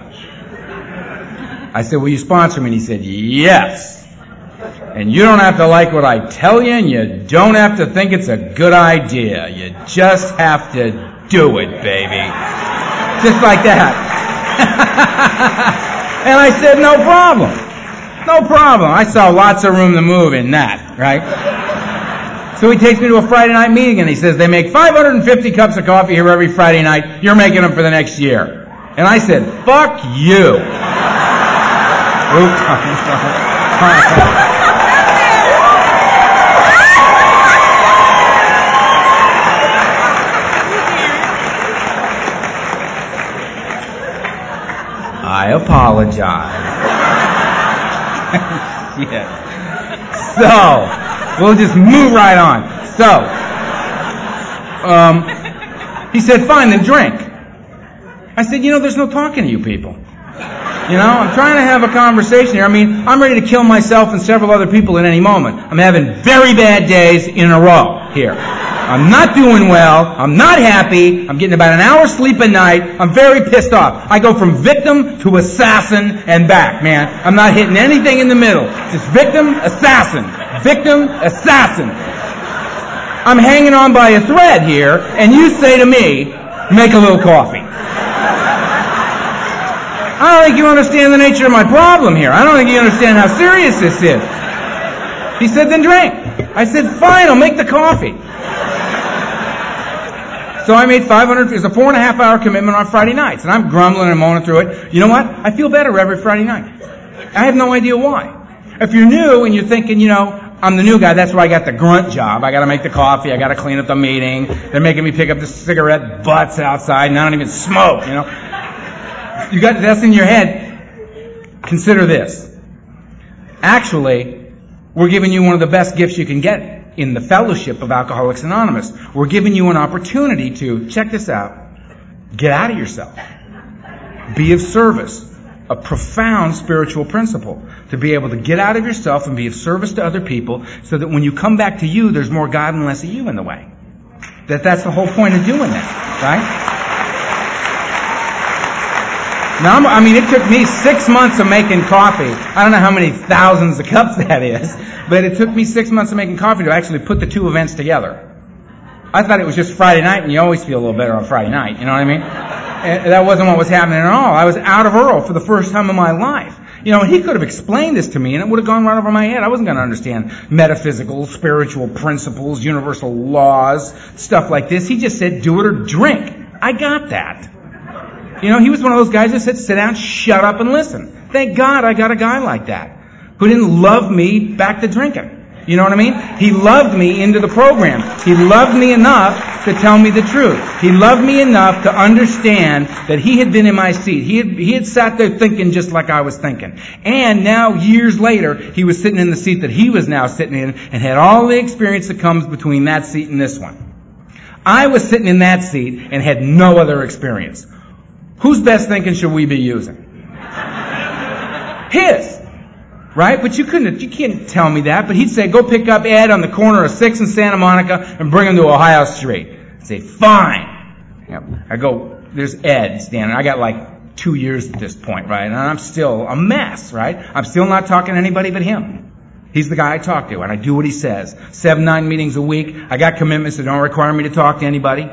I said, will you sponsor me? And he said, yes. And you don't have to like what I tell you, and you don't have to think it's a good idea. You just have to do it, baby. Just like that. And I said, no problem. No problem. I saw lots of room to move in that, right? So he takes me to a Friday night meeting, and he says, they make 550 cups of coffee here every Friday night. You're making them for the next year. And I said, fuck you. I apologize. Yeah. So, we'll just move right on. So, he said, fine, then drink. I said, there's no talking to you people. I'm trying to have a conversation here. I mean, I'm ready to kill myself and several other people at any moment. I'm having very bad days in a row here. I'm not doing well. I'm not happy. I'm getting about an hour's sleep a night. I'm very pissed off. I go from victim to assassin and back, man. I'm not hitting anything in the middle. Just victim, assassin. Victim, assassin. I'm hanging on by a thread here, and you say to me, make a little coffee. I don't think you understand the nature of my problem here. I don't think you understand how serious this is. He said, then drink. I said, fine, I'll make the coffee. So I made 500, it was a 4.5-hour commitment on Friday nights, and I'm grumbling and moaning through it. You know what? I feel better every Friday night. I have no idea why. If you're new and you're thinking, I'm the new guy, that's why I got the grunt job. I got to make the coffee, I got to clean up the meeting. They're making me pick up the cigarette butts outside, and I don't even smoke, You got that's in your head. Consider this. Actually, we're giving you one of the best gifts you can get in the fellowship of Alcoholics Anonymous. We're giving you an opportunity to, check this out, get out of yourself. Be of service. A profound spiritual principle. To be able to get out of yourself and be of service to other people so that when you come back to you, there's more God and less of you in the way. That's the whole point of doing this, right? Now, it took me 6 months of making coffee. I don't know how many thousands of cups that is, but it took me 6 months of making coffee to actually put the two events together. I thought it was just Friday night, and you always feel a little better on Friday night, you know what I mean? And that wasn't what was happening at all. I was out of Earl for the first time in my life. He could have explained this to me, and it would have gone right over my head. I wasn't going to understand metaphysical, spiritual principles, universal laws, stuff like this. He just said, do it or drink. I got that. He was one of those guys that said, sit down, shut up, and listen. Thank God I got a guy like that who didn't love me back to drinking. You know what I mean? He loved me into the program. He loved me enough to tell me the truth. He loved me enough to understand that he had been in my seat. He had sat there thinking just like I was thinking. And now, years later, he was sitting in the seat that he was now sitting in and had all the experience that comes between that seat and this one. I was sitting in that seat and had no other experience. Whose best thinking should we be using? His. Right? But you can't tell me that. But he'd say, go pick up Ed on the corner of 6th and Santa Monica and bring him to Ohio Street. I'd say, fine. I go, there's Ed standing. I got like 2 years at this point, right? And I'm still a mess, right? I'm still not talking to anybody but him. He's the guy I talk to, and I do what he says. 7-9 meetings a week. I got commitments that don't require me to talk to anybody.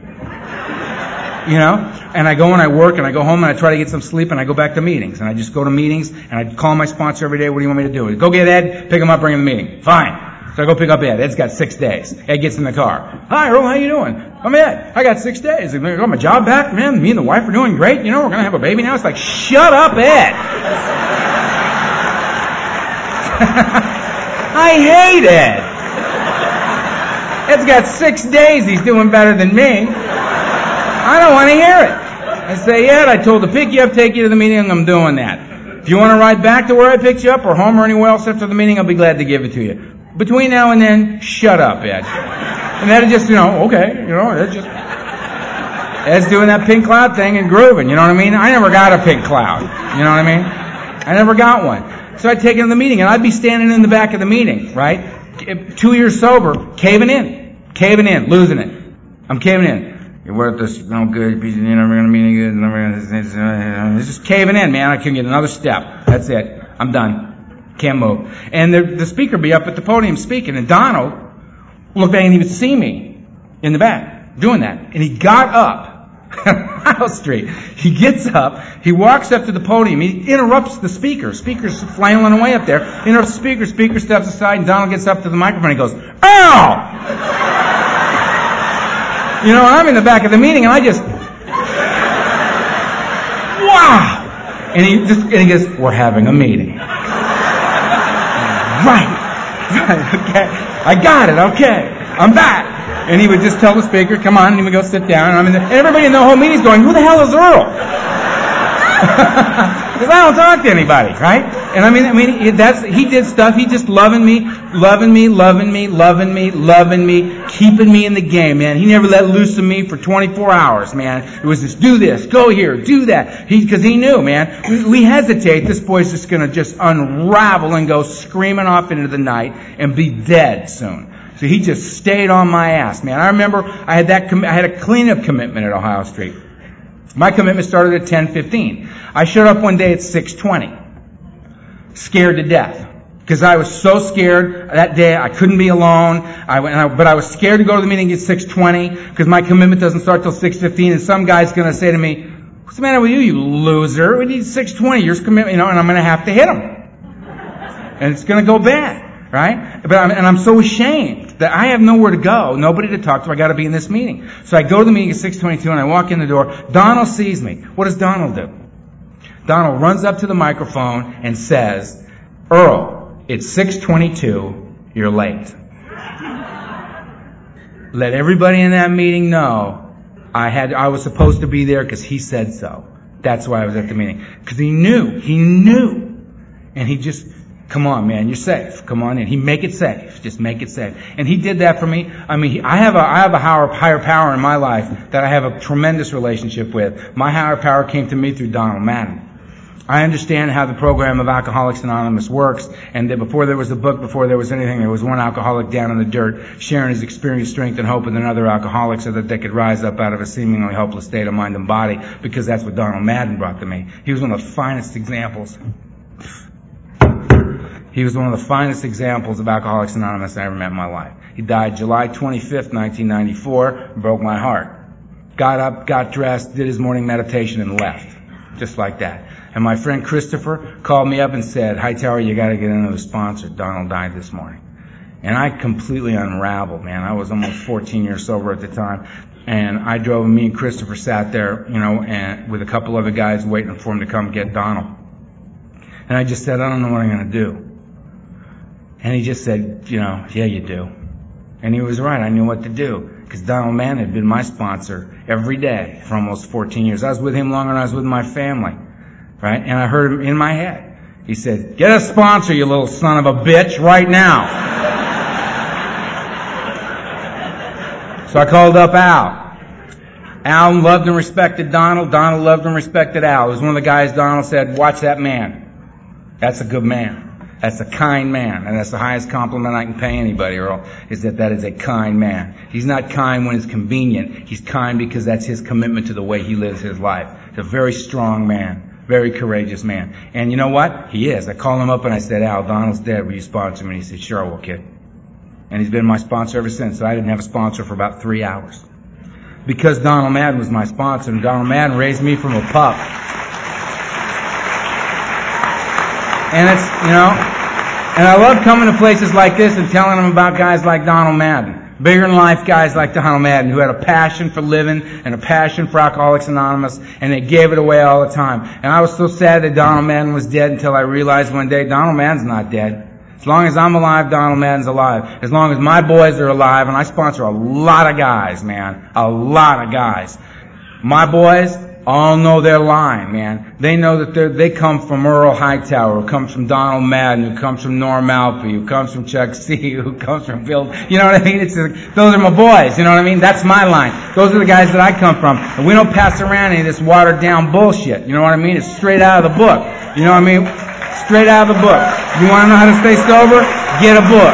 And I go and I work and I go home and I try to get some sleep and I go back to meetings. And I just go to meetings and I call my sponsor every day. What do you want me to do? Go get Ed, pick him up, bring him to the meeting. Fine. So I go pick up Ed. Ed's got 6 days. Ed gets in the car. Hi, Earl, how you doing? I'm Ed. I got 6 days. I got my job back, man. Me and the wife are doing great. We're going to have a baby now. It's like, shut up, Ed. I hate Ed. Ed's got 6 days he's doing better than me. I don't want to hear it. I say, Ed, I told to pick you up, take you to the meeting, and I'm doing that. If you want to ride back to where I picked you up or home or anywhere else after the meeting, I'll be glad to give it to you. Between now and then, shut up, Ed. And Ed just, okay, Ed's just... Ed's doing that pink cloud thing and grooving, you know what I mean? I never got a pink cloud, you know what I mean? I never got one. So I'd take him to the meeting, and I'd be standing in the back of the meeting, right? 2 years sober, caving in, losing it. I'm caving in. You're worth this, no good, you're never going to mean good, it's just caving in, man. I couldn't get another step. That's it. I'm done. Can't move. And the speaker be up at the podium speaking, and Donald looked back and he would see me in the back doing that. And he got up. High Street. He gets up, he walks up to the podium, he interrupts the speaker. Speaker's flailing away up there. Interrupts the speaker steps aside, and Donald gets up to the microphone and he goes, "Ow!" And I'm in the back of the meeting, and I just, wow! And he goes, "We're having a meeting." Right, okay. I got it, okay. I'm back. And he would just tell the speaker, "Come on," and he would go sit down. And everybody in the whole meeting's going, "Who the hell is Earl?" Because I don't talk to anybody, right? And he did stuff. He just loving me, keeping me in the game, man. He never let loose of me for 24 hours, man. It was just do this, go here, do that. Because he knew, man, we hesitate. This boy's just going to just unravel and go screaming off into the night and be dead soon. So he just stayed on my ass, man. I remember I had a cleanup commitment at Ohio Street. My commitment started at 10:15. I showed up one day at 6:20, scared to death. Because I was so scared that day, I couldn't be alone. But I was scared to go to the meeting at 6:20 because my commitment doesn't start till 6:15. And some guy's going to say to me, "What's the matter with you loser? We need 6:20. Your commitment, and I'm going to have to hit him, and it's going to go bad." Right? I'm so ashamed that I have nowhere to go, nobody to talk to. I got to be in this meeting. So I go to the meeting at 6:22 and I walk in the door. Donald sees me. What does Donald do? Donald runs up to the microphone and says, "Earl, it's 6:22. You're late." Let everybody in that meeting know I was supposed to be there because he said so. That's why I was at the meeting. Because he knew. And he just, "Come on, man, you're safe. Come on in." He make it safe. Just make it safe. And he did that for me. I have a higher power in my life that I have a tremendous relationship with. My higher power came to me through Donald Madden. I understand how the program of Alcoholics Anonymous works, and that before there was a book, before there was anything, there was one alcoholic down in the dirt sharing his experience, strength, and hope with another alcoholic so that they could rise up out of a seemingly hopeless state of mind and body, because that's what Donald Madden brought to me. He was one of the finest examples. He was one of the finest examples of Alcoholics Anonymous I ever met in my life. He died July 25th, 1994, broke my heart. Got up, got dressed, did his morning meditation, and left. Just like that. And my friend Christopher called me up and said, "Hightower, you got to get another sponsor. Donald died this morning." And I completely unraveled, man. I was almost 14 years sober at the time. And I drove, me and Christopher sat there, and with a couple other guys waiting for him to come get Donald. And I just said, "I don't know what I'm going to do." And he just said, "Yeah, you do." And he was right. I knew what to do. Because Donald Mann had been my sponsor every day for almost 14 years. I was with him longer than I was with my family. Right? And I heard him in my head. He said, "Get a sponsor, you little son of a bitch, right now." So I called up Al. Al loved and respected Donald. Donald loved and respected Al. He was one of the guys Donald said, "Watch that man. That's a good man. That's a kind man." And that's the highest compliment I can pay anybody, Earl, is that is a kind man. He's not kind when it's convenient. He's kind because that's his commitment to the way he lives his life. He's a very strong man. Very courageous man. And you know what? He is. I called him up and I said, "Al, Donald's dead. Will you sponsor me?" And he said, "Sure, I will, kid." And he's been my sponsor ever since. So I didn't have a sponsor for about 3 hours. Because Donald Madden was my sponsor, and Donald Madden raised me from a pup. And it's, and I love coming to places like this and telling them about guys like Donald Madden. Bigger than life guys like Donald Madden, who had a passion for living and a passion for Alcoholics Anonymous, and they gave it away all the time. And I was so sad that Donald Madden was dead until I realized one day Donald Madden's not dead. As long as I'm alive, Donald Madden's alive. As long as my boys are alive, and I sponsor a lot of guys, man. A lot of guys. My boys all know their line, man. They know that they come from Earl Hightower, who comes from Donald Madden, who comes from Norm Alfie, who comes from Chuck C, who comes from Bill. You know what I mean? Those are my boys. You know what I mean? That's my line. Those are the guys that I come from. And we don't pass around any of this watered down bullshit. You know what I mean? It's straight out of the book. You know what I mean? Straight out of the book. You want to know how to stay sober? Get a book.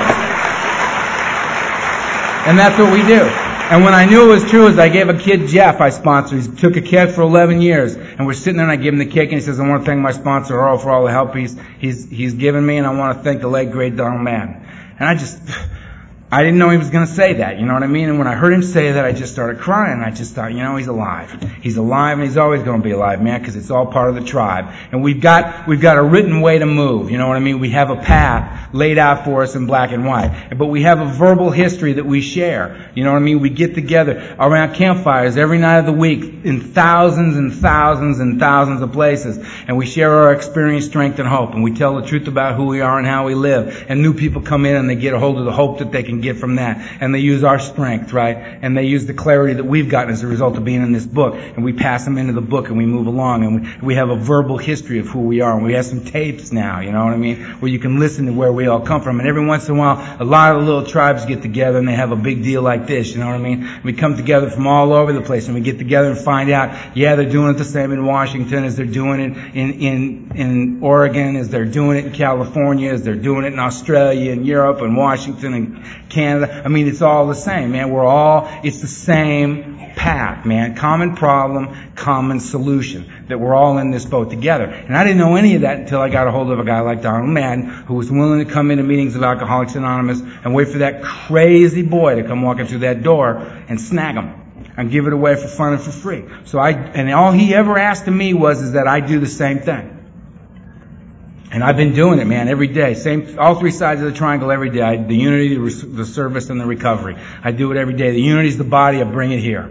And that's what we do. And when I knew it was true is I gave a kid, Jeff, I sponsored. He took a keg for 11 years. And we're sitting there and I give him the cake and he says, I want to thank my sponsor, Earl, for all the help he's given me, and I want to thank the late, great Donald Madden. And I didn't know he was going to say that, you know what I mean? And when I heard him say that, I just started crying. I just thought, he's alive. He's alive, and he's always going to be alive, man, because it's all part of the tribe. And we've got a written way to move, you know what I mean? We have a path laid out for us in black and white. But we have a verbal history that we share, you know what I mean? We get together around campfires every night of the week in thousands and thousands and thousands of places. And we share our experience, strength, and hope. And we tell the truth about who we are and how we live. And new people come in and they get a hold of the hope that they can get from that, and they use our strength, right? And they use the clarity that we've gotten as a result of being in this book, and we pass them into the book, and we move along, and we have a verbal history of who we are, and we have some tapes now, you know what I mean, where you can listen to where we all come from. And every once in a while, a lot of the little tribes get together and they have a big deal like this, you know what I mean? We come together from all over the place, and we get together and find out, yeah, they're doing it the same in Washington as they're doing it in Oregon, as they're doing it in California, as they're doing it in Australia and Europe and Washington and Canada. I mean, it's all the same, man. It's the same path, man. Common problem, common solution. That we're all in this boat together. And I didn't know any of that until I got a hold of a guy like Donald Madden, who was willing to come into meetings of Alcoholics Anonymous and wait for that crazy boy to come walking through that door and snag him and give it away for fun and for free. And all he ever asked of me is that I do the same thing. And I've been doing it, man, every day. All three sides of the triangle every day. The unity, the service, and the recovery. I do it every day. The unity is the body. I bring it here.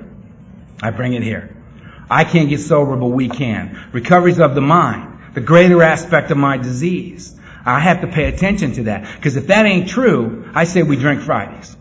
I can't get sober, but we can. Recovery's of the mind, the greater aspect of my disease. I have to pay attention to that. Because if that ain't true, I say we drink Fridays.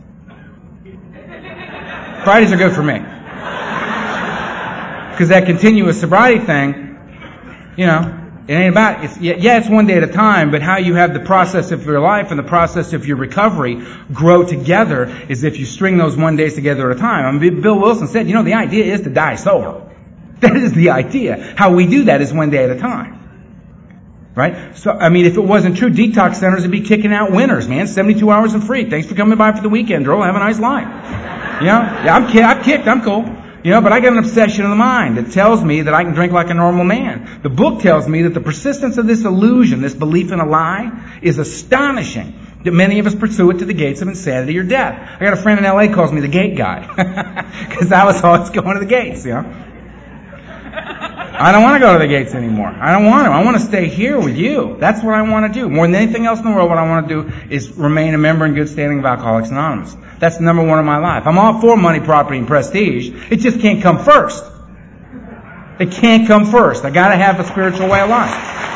Fridays are good for me. Because that continuous sobriety thing, it ain't about it. It's one day at a time, but how you have the process of your life and the process of your recovery grow together is if you string those one days together at a time. I mean, Bill Wilson said, the idea is to die sober. That is the idea. How we do that is one day at a time. Right? So, I mean, if it wasn't true, detox centers would be kicking out winners, man. 72 hours and free. Thanks for coming by for the weekend, Earl. Have a nice life. I've kicked. I'm cool. But I got an obsession of the mind that tells me that I can drink like a normal man. The book tells me that the persistence of this illusion, this belief in a lie, is astonishing. That many of us pursue it to the gates of insanity or death. I got a friend in L.A. calls me the gate guy. Because I was always going to the gates, I don't want to go to the gates anymore. I don't want to. I want to stay here with you. That's what I want to do. More than anything else in the world, what I want to do is remain a member in good standing of Alcoholics Anonymous. That's number one in my life. I'm all for money, property, and prestige. It just can't come first. It can't come first. I got to have a spiritual way of life.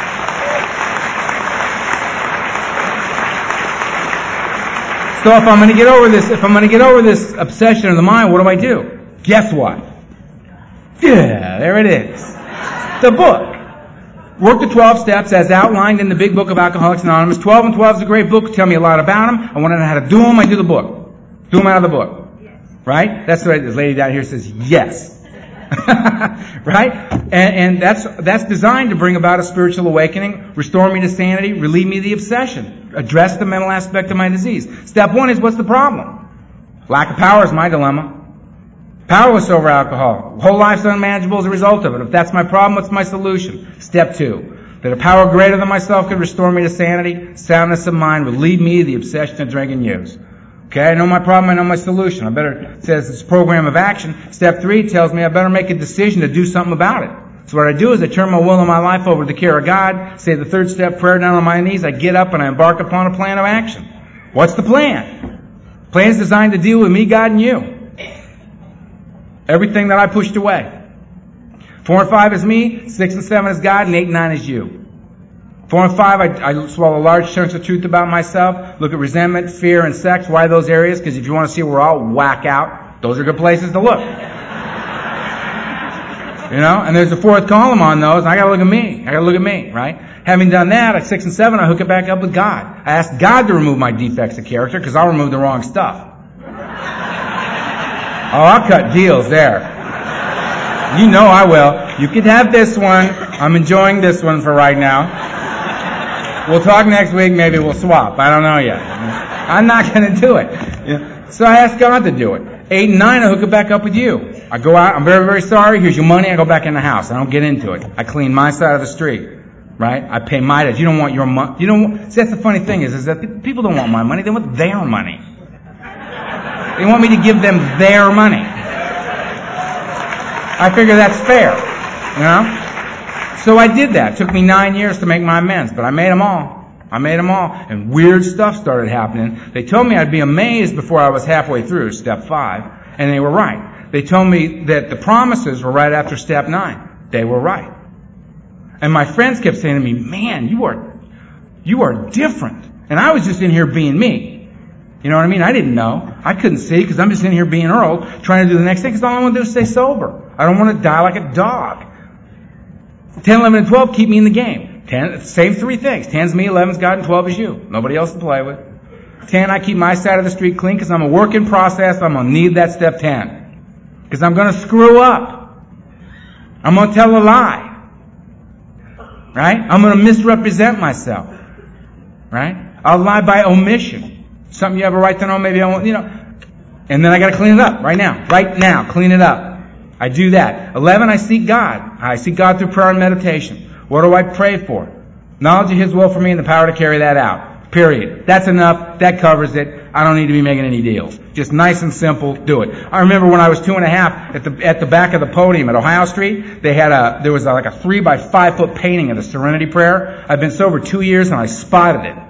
So if I'm going to get over this obsession of the mind, what do? Guess what? Yeah, there it is. The book. Work the 12 steps as outlined in the big book of Alcoholics Anonymous. 12 and 12 is a great book. Tell me a lot about them. I want to know how to do them. I do the book. Do them out of the book. Yes. Right? That's right. This lady down here says yes. Right? And that's designed to bring about a spiritual awakening, restore me to sanity, relieve me of the obsession, address the mental aspect of my disease. Step one is, what's the problem? Lack of power is my dilemma. Powerless over alcohol. Whole life's unmanageable as a result of it. If that's my problem, what's my solution? Step two. That a power greater than myself could restore me to sanity, soundness of mind, relieve me of the obsession of drink and use. Okay, I know my problem, I know my solution. It says it's a program of action. Step 3 tells me I better make a decision to do something about it. So what I do is I turn my will and my life over to the care of God, say the 3rd step prayer down on my knees, I get up and I embark upon a plan of action. What's the plan? The plan is designed to deal with me, God, and you. Everything that I pushed away. 4 and 5 is me, 6 and 7 is God, and 8 and 9 is you. 4 and 5, I swallow large chunks of truth about myself. Look at resentment, fear, and sex. Why those areas? Because if you want to see where I'll whack out, those are good places to look. And there's a 4th column on those, and I gotta look at me. Right? Having done that, at 6 and 7, I hook it back up with God. I ask God to remove my defects of character, because I'll remove the wrong stuff. Oh, I'll cut deals there. You know I will. You could have this one. I'm enjoying this one for right now. We'll talk next week, maybe we'll swap. I don't know yet. I'm not gonna do it. So I ask God to do it. 8 and 9, I hook it back up with you. I go out, I'm very, very sorry, here's your money, I go back in the house. I don't get into it. I clean my side of the street. Right? I pay my debts. You don't want your money. See, that's the funny thing is that people don't want my money, they want their money. They want me to give them their money. I figure that's fair. So I did that. It took me 9 years to make my amends, but I made them all. And weird stuff started happening. They told me I'd be amazed before I was halfway through step 5, and they were right. They told me that the promises were right after step 9. They were right. And my friends kept saying to me, man, you are different. And I was just in here being me. You know what I mean? I didn't know. I couldn't see because I'm just in here being Earl, trying to do the next thing because all I want to do is stay sober. I don't want to die like a dog. 10, 11, and 12 keep me in the game. 10, same 3 things. 10's me, 11's God, and 12 is you. Nobody else to play with. 10, I keep my side of the street clean because I'm a work in process. I'm going to need that step 10. Because I'm going to screw up. I'm going to tell a lie. Right? I'm going to misrepresent myself. Right? I'll lie by omission. Something you have a right to know, maybe I won't, And then I got to clean it up right now. Right now, clean it up. I do that. 11, I seek God. I seek God through prayer and meditation. What do I pray for? Knowledge of His will for me and the power to carry that out. Period. That's enough. That covers it. I don't need to be making any deals. Just nice and simple, do it. I remember when I was 2 and a half at the back of the podium at Ohio Street, there was like a 3 by 5 foot painting of the Serenity Prayer. I've been sober 2 years and I spotted it.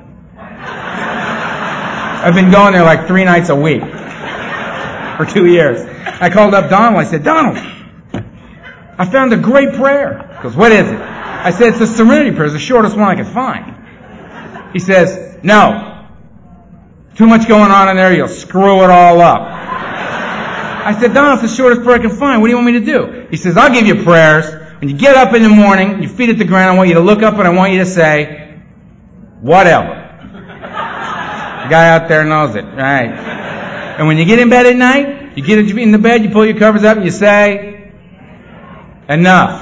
I've been going there like 3 nights a week for 2 years. I called up Donald. I said, Donald, I found a great prayer. He goes, what is it? I said, it's the Serenity Prayer. It's the shortest one I could find. He says, no. Too much going on in there, you'll screw it all up. I said, Donald, it's the shortest prayer I can find. What do you want me to do? He says, I'll give you prayers. When you get up in the morning, your feet at the ground, I want you to look up and I want you to say, whatever. The guy out there knows it, right? And when you get in bed at night, you get in the bed, you pull your covers up and you say, enough.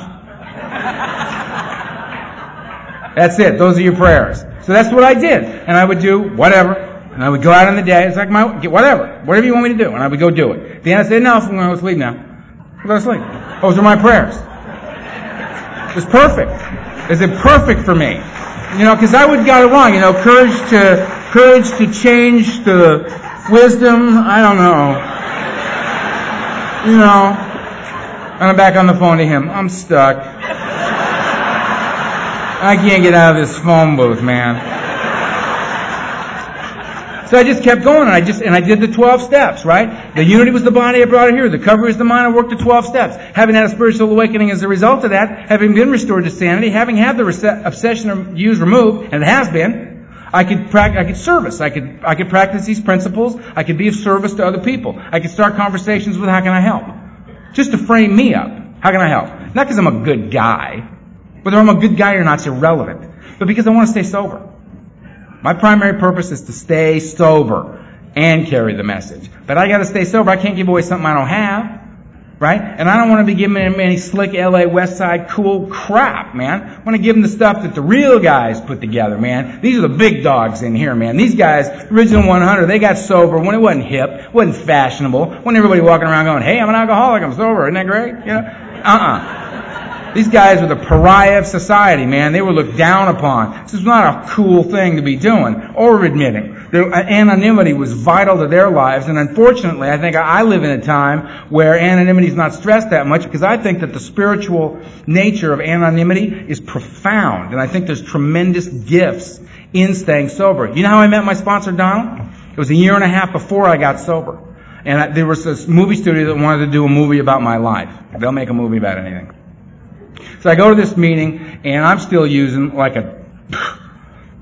That's it. Those are your prayers. So that's what I did. And I would do whatever. And I would go out in the day. It's like whatever you want me to do. And I would go do it. At the end I said, no, I'm going to go to sleep now. I'm going to sleep. Those are my prayers. It's perfect. Is it perfect for me? Because I would got it wrong. Courage to change the wisdom. I don't know. And I'm back on the phone to him. I'm stuck. I can't get out of this phone booth, man. So I just kept going, and I did the 12 steps, right? The unity was the body, I brought it here. The cover is the mind, I worked the 12 steps. Having had a spiritual awakening as a result of that, having been restored to sanity, having had the obsession or use removed, and it has been, I could service. I could practice these principles. I could be of service to other people. I could start conversations with how can I help? Just to frame me up. How can I help? Not because I'm a good guy. Whether I'm a good guy or not is irrelevant. But because I want to stay sober. My primary purpose is to stay sober and carry the message. But I got to stay sober. I can't give away something I don't have. Right? And I don't want to be giving them any slick LA West Side cool crap, man. I want to give them the stuff that the real guys put together, man. These are the big dogs in here, man. These guys, Original 100, they got sober when it wasn't hip, wasn't fashionable, wasn't everybody walking around going, hey, I'm an alcoholic, I'm sober, isn't that great? These guys were the pariah of society, man. They were looked down upon. This is not a cool thing to be doing or admitting. Anonymity was vital to their lives, and unfortunately, I think I live in a time where anonymity is not stressed that much because I think that the spiritual nature of anonymity is profound, and I think there's tremendous gifts in staying sober. You know how I met my sponsor, Donald? It was a year and a half before I got sober, and there was this movie studio that wanted to do a movie about my life. They'll make a movie about anything. So I go to this meeting, and I'm still using like a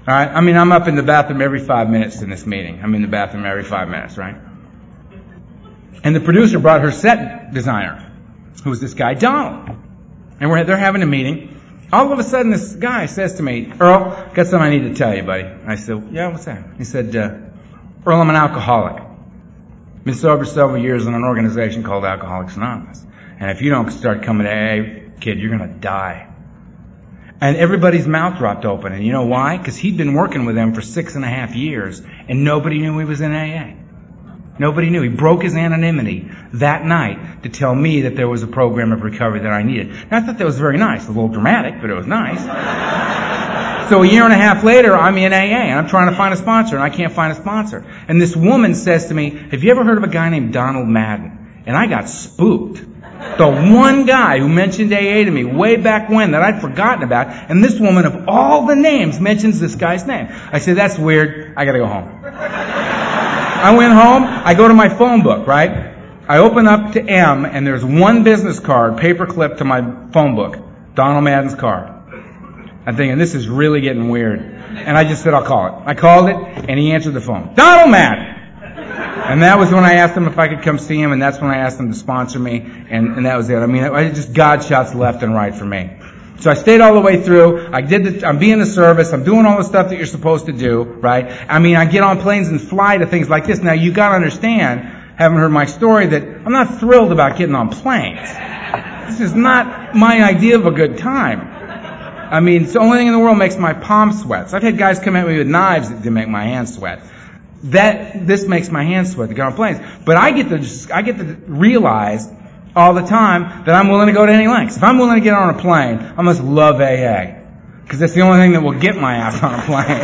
All right? I mean, I'm up in the bathroom every 5 minutes in this meeting. I'm in the bathroom every 5 minutes, right? And the producer brought her set designer, who was this guy, Donald. And they're having a meeting. All of a sudden, this guy says to me, Earl, got something I need to tell you, buddy. I said, yeah, what's that? He said, Earl, I'm an alcoholic. Been sober several years in an organization called Alcoholics Anonymous. And if you don't start coming to AA, kid, you're going to die. And everybody's mouth dropped open. And you know why? Because he'd been working with them for 6.5 years, and nobody knew he was in AA. Nobody knew. He broke his anonymity that night to tell me that there was a program of recovery that I needed. And I thought that was very nice. A little dramatic, but it was nice. So a year and a half later, I'm in AA, and I'm trying to find a sponsor, and I can't find a sponsor. And this woman says to me, have you ever heard of a guy named Donald Madden? And I got spooked. The one guy who mentioned AA to me way back when that I'd forgotten about, and this woman of all the names mentions this guy's name. I said, that's weird. I got to go home. I went home, I go to my phone book, right? I open up to M, and there's one business card, paper clipped to my phone book, Donald Madden's card. I'm thinking, this is really getting weird. And I just said, I'll call it. I called it, and he answered the phone. Donald Madden! And that was when I asked him if I could come see him, and that's when I asked him to sponsor me, and that was it. I mean, I just God shots left and right for me. So I stayed all the way through. I'm being the service. I'm doing all the stuff that you're supposed to do, right? I mean, I get on planes and fly to things like this. Now, you got to understand, having heard my story, that I'm not thrilled about getting on planes. This is not my idea of a good time. I mean, it's the only thing in the world that makes my palms sweat. So I've had guys come at me with knives that make my hands sweat. This makes my hands sweat to get on planes. But I get to realize all the time that I'm willing to go to any lengths. If I'm willing to get on a plane, I must love AA. Because that's the only thing that will get my ass on a plane.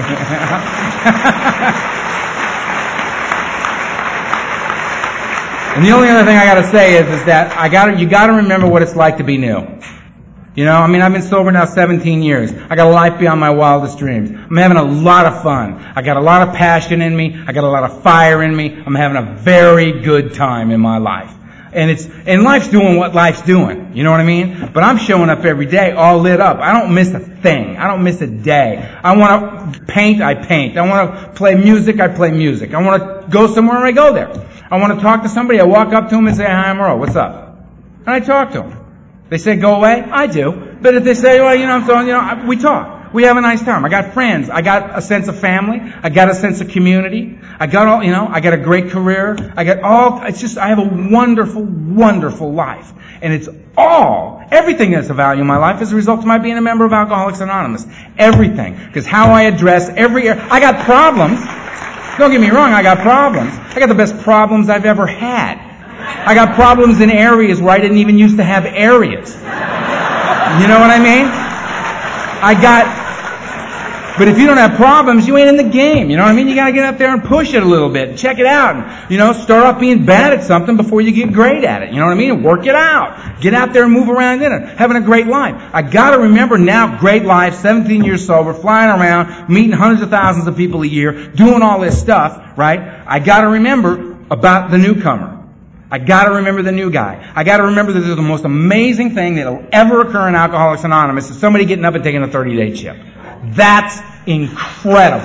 And the only other thing I got to say is that you got to remember what it's like to be new. You know, I mean, I've been sober now 17 years. I got a life beyond my wildest dreams. I'm having a lot of fun. I got a lot of passion in me. I got a lot of fire in me. I'm having a very good time in my life. And life's doing what life's doing. You know what I mean? But I'm showing up every day all lit up. I don't miss a thing. I don't miss a day. I want to paint, I paint. I want to play music, I play music. I want to go somewhere, I go there. I want to talk to somebody, I walk up to them and say, hi, I'm Earl, what's up? And I talk to them. They say, go away? I do. But if they say, well, we talk. We have a nice time. I got friends. I got a sense of family. I got a sense of community. I got I got a great career. I have a wonderful, wonderful life. And everything that's of value in my life is a result of my being a member of Alcoholics Anonymous. Everything. Because how I address I got problems. Don't get me wrong, I got problems. I got the best problems I've ever had. I got problems in areas where I didn't even used to have areas. You know what I mean? But if you don't have problems, you ain't in the game. You know what I mean? You gotta get up there and push it a little bit. Check it out. And, start off being bad at something before you get great at it. You know what I mean? And work it out. Get out there and move around in it. Having a great life. I gotta remember now, great life, 17 years sober, flying around, meeting hundreds of thousands of people a year, doing all this stuff, right? I gotta remember about the newcomer. I gotta remember the new guy. I gotta remember that the most amazing thing that'll ever occur in Alcoholics Anonymous is somebody getting up and taking a 30-day chip. That's incredible.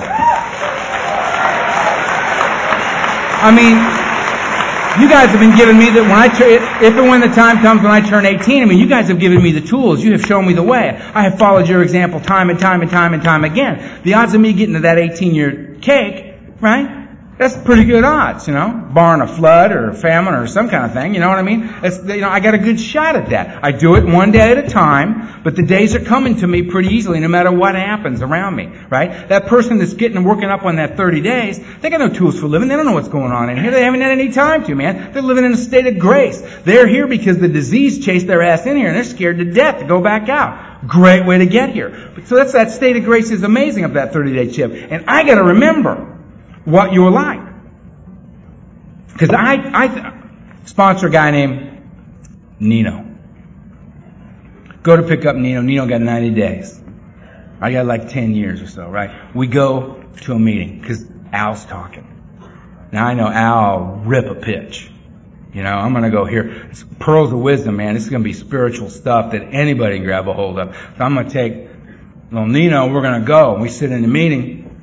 I mean, you guys have been giving me that if and when the time comes when I turn 18, I mean, you guys have given me the tools. You have shown me the way. I have followed your example time and time and time and time again. The odds of me getting to that 18-year cake, right? That's pretty good odds, barring a flood or a famine or some kind of thing, you know what I mean? I got a good shot at that. I do it one day at a time, but the days are coming to me pretty easily no matter what happens around me, right? That person that's working up on that 30 days, they got no tools for living. They don't know what's going on in here. They haven't had any time to, man. They're living in a state of grace. They're here because the disease chased their ass in here and they're scared to death to go back out. Great way to get here. So that state of grace is amazing of that 30-day chip. And I got to remember what you're like. Because I sponsor a guy named Nino. Go to pick up Nino. Nino got 90 days. I got like 10 years or so, right? We go to a meeting because Al's talking. Now I know Al will rip a pitch. I'm going to go here. It's pearls of wisdom, man. This is going to be spiritual stuff that anybody can grab a hold of. So I'm going to take little Nino. We're going to go. We sit in the meeting.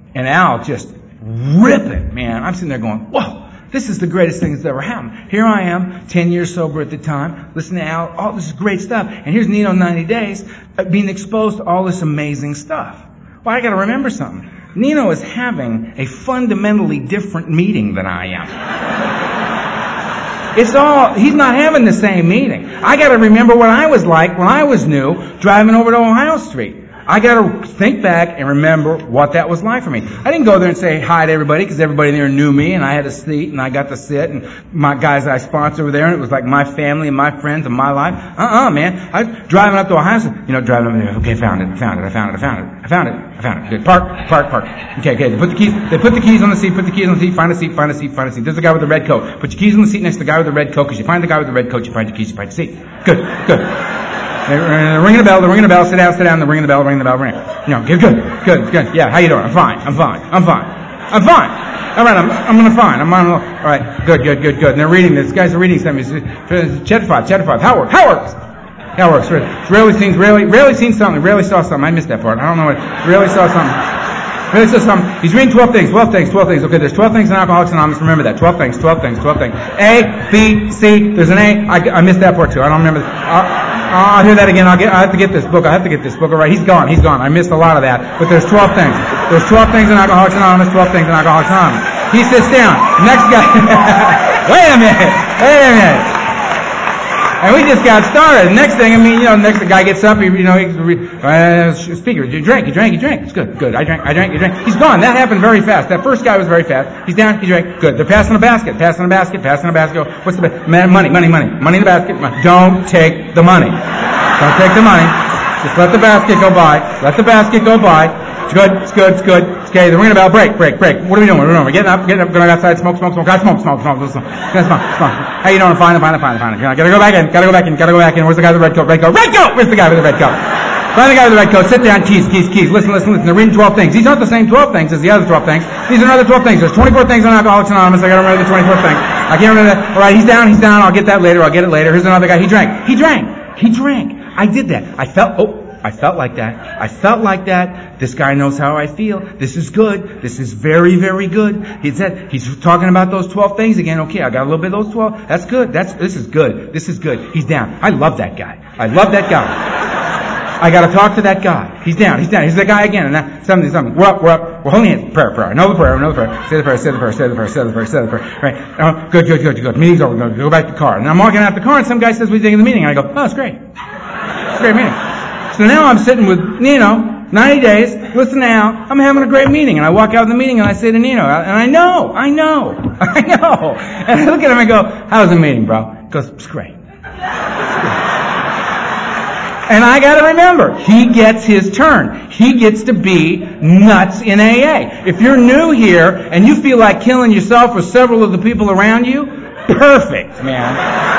And Al just ripping, man. I'm sitting there going, whoa. This is the greatest thing that's ever happened. Here I am, 10 years sober at the time, listening to Al. Oh, this is great stuff. And here's Nino 90 Days being exposed to all this amazing stuff. Well, I got to remember something. Nino is having a fundamentally different meeting than I am. He's not having the same meeting. I got to remember what I was like when I was new driving over to Ohio Street. I got to think back and remember what that was like for me. I didn't go there and say hi to everybody because everybody there knew me and I had a seat and I got to sit and my guys I sponsored were there and it was like my family and my friends and my life. Man. I was driving up to Ohio Street, driving up there. Okay, found it. Good. Park. Okay. They put the keys on the seat, find a seat. There's a guy with a red coat. Put your keys on the seat next to the guy with the red coat because you find the guy with the red coat, you find your keys, you find the seat. Good. They're ringing the bell, sit down, they're ringing the bell, ring. Good. Yeah, how you doing? I'm fine. All right, I'm all right, good. And they're reading this. Guys are reading something. Chapter 5. How it works. Rarely seen something. Rarely saw something. I missed that part. I don't know what. Rarely saw something. He's reading 12 things. Okay, there's 12 things in Alcoholics Anonymous. Remember that. 12 things. A, B, C. There's an A. I missed that part too. I don't remember. I'll hear that again. I have to get this book. All right, he's gone. I missed a lot of that. But there's 12 things. There's 12 things in Alcoholics Anonymous. 12 things in Alcoholics Anonymous. He sits down. Next guy. Wait a minute. And we just got started. Next thing, the guy gets up, speaker, you drank. It's good. I drank. He's gone. That happened very fast. That first guy was very fast. He's down, he drank. Good. They're passing a basket. What's the money in the basket. Don't take the money. Just let the basket go by. It's good. Okay, they're ringing a bell. Break. What are we doing? We're getting up, going outside, smoke. Smoke. How you doing? Fine. Gotta go back in. Where's the guy with the red coat? Red coat. Where's the guy with the red coat? Find the guy with the red coat. Sit down. Keys. Listen. They're reading 12 things. These aren't the same 12 things as the other 12 things. These are another 12 things. There's 24 things on Alcoholics Anonymous. I gotta remember the 24th thing. I can't remember that. Alright, he's down. I'll get that later. Here's another guy. He drank. I did that. I felt like that. This guy knows how I feel. This is good. This is very, very good. He's talking about those 12 things again. Okay, I got a little bit of those 12. That's good. This is good. He's down. I love that guy. I got to talk to that guy. He's down. He's the guy again. And that, something. We're up. We're holding hands. Prayer. Another prayer. Say the prayer. Right. Good. Meeting's over. Go back to the car. And I'm walking out the car and some guy says, what do you think of the meeting? And I go, oh, it's great. It's a great meeting. So now I'm sitting with Nino, 90 days, listen to Al, I'm having a great meeting. And I walk out of the meeting and I say to Nino, and I know. And I look at him and I go, how was the meeting, bro? He goes, it's great. And I gotta remember, he gets his turn. He gets to be nuts in AA. If you're new here and you feel like killing yourself or several of the people around you, perfect, man.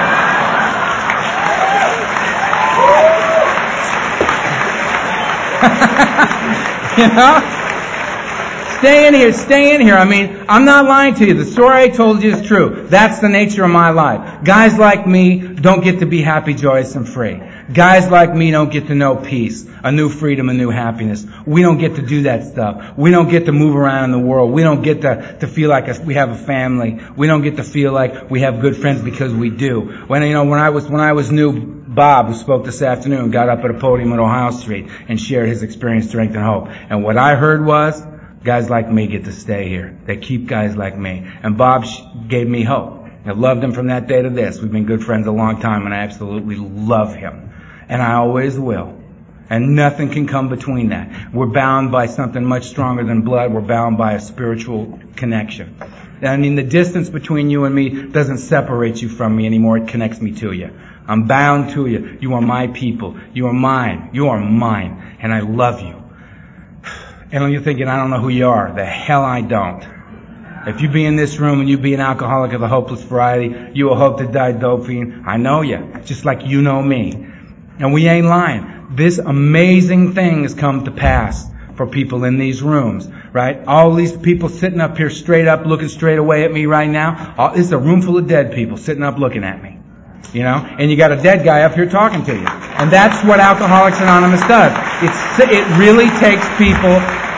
Stay in here. I mean, I'm not lying to you. The story I told you is true. That's the nature of my life. Guys like me don't get to be happy, joyous, and free. Guys like me don't get to know peace, a new freedom, a new happiness. We don't get to do that stuff. We don't get to move around in the world. We don't get to feel like we have a family. We don't get to feel like we have good friends because we do. When I was new, Bob, who spoke this afternoon, got up at a podium at Ohio Street and shared his experience, strength, and hope. And what I heard was, guys like me get to stay here. They keep guys like me. And Bob gave me hope. I've loved him from that day to this. We've been good friends a long time, and I absolutely love him. And I always will. And nothing can come between that. We're bound by something much stronger than blood. We're bound by a spiritual connection. I mean, the distance between you and me doesn't separate you from me anymore. It connects me to you. I'm bound to you. You are my people. You are mine. You are mine. And I love you. And you're thinking, I don't know who you are. The hell I don't. If you be in this room and you be an alcoholic of the hopeless variety, you will hope to die dope fiend. I know you. Just like you know me. And we ain't lying. This amazing thing has come to pass for people in these rooms, right? All these people sitting up here straight up, looking straight away at me right now. It's a room full of dead people sitting up looking at me. And you got a dead guy up here talking to you. And that's what Alcoholics Anonymous does. It really takes people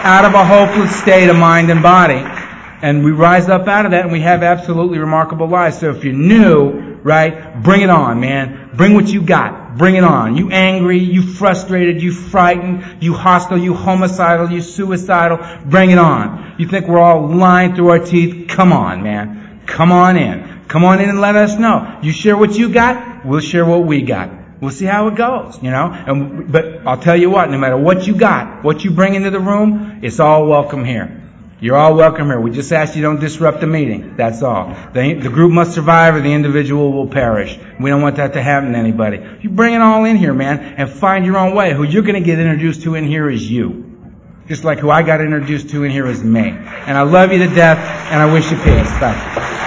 out of a hopeless state of mind and body. And we rise up out of that, and we have absolutely remarkable lives. So if you're new, right, bring it on, man. Bring what you got. Bring it on. You angry, you frustrated, you frightened, you hostile, you homicidal, you suicidal, bring it on. You think we're all lying through our teeth? Come on, man. Come on in. Come on in and let us know. You share what you got, we'll share what we got. We'll see how it goes, you know. But I'll tell you what, no matter what you got, what you bring into the room, it's all welcome here. You're all welcome here. We just ask you don't disrupt the meeting. That's all. The group must survive or the individual will perish. We don't want that to happen to anybody. You bring it all in here, man, and find your own way. Who you're going to get introduced to in here is you. Just like who I got introduced to in here is me. And I love you to death, and I wish you peace. Bye.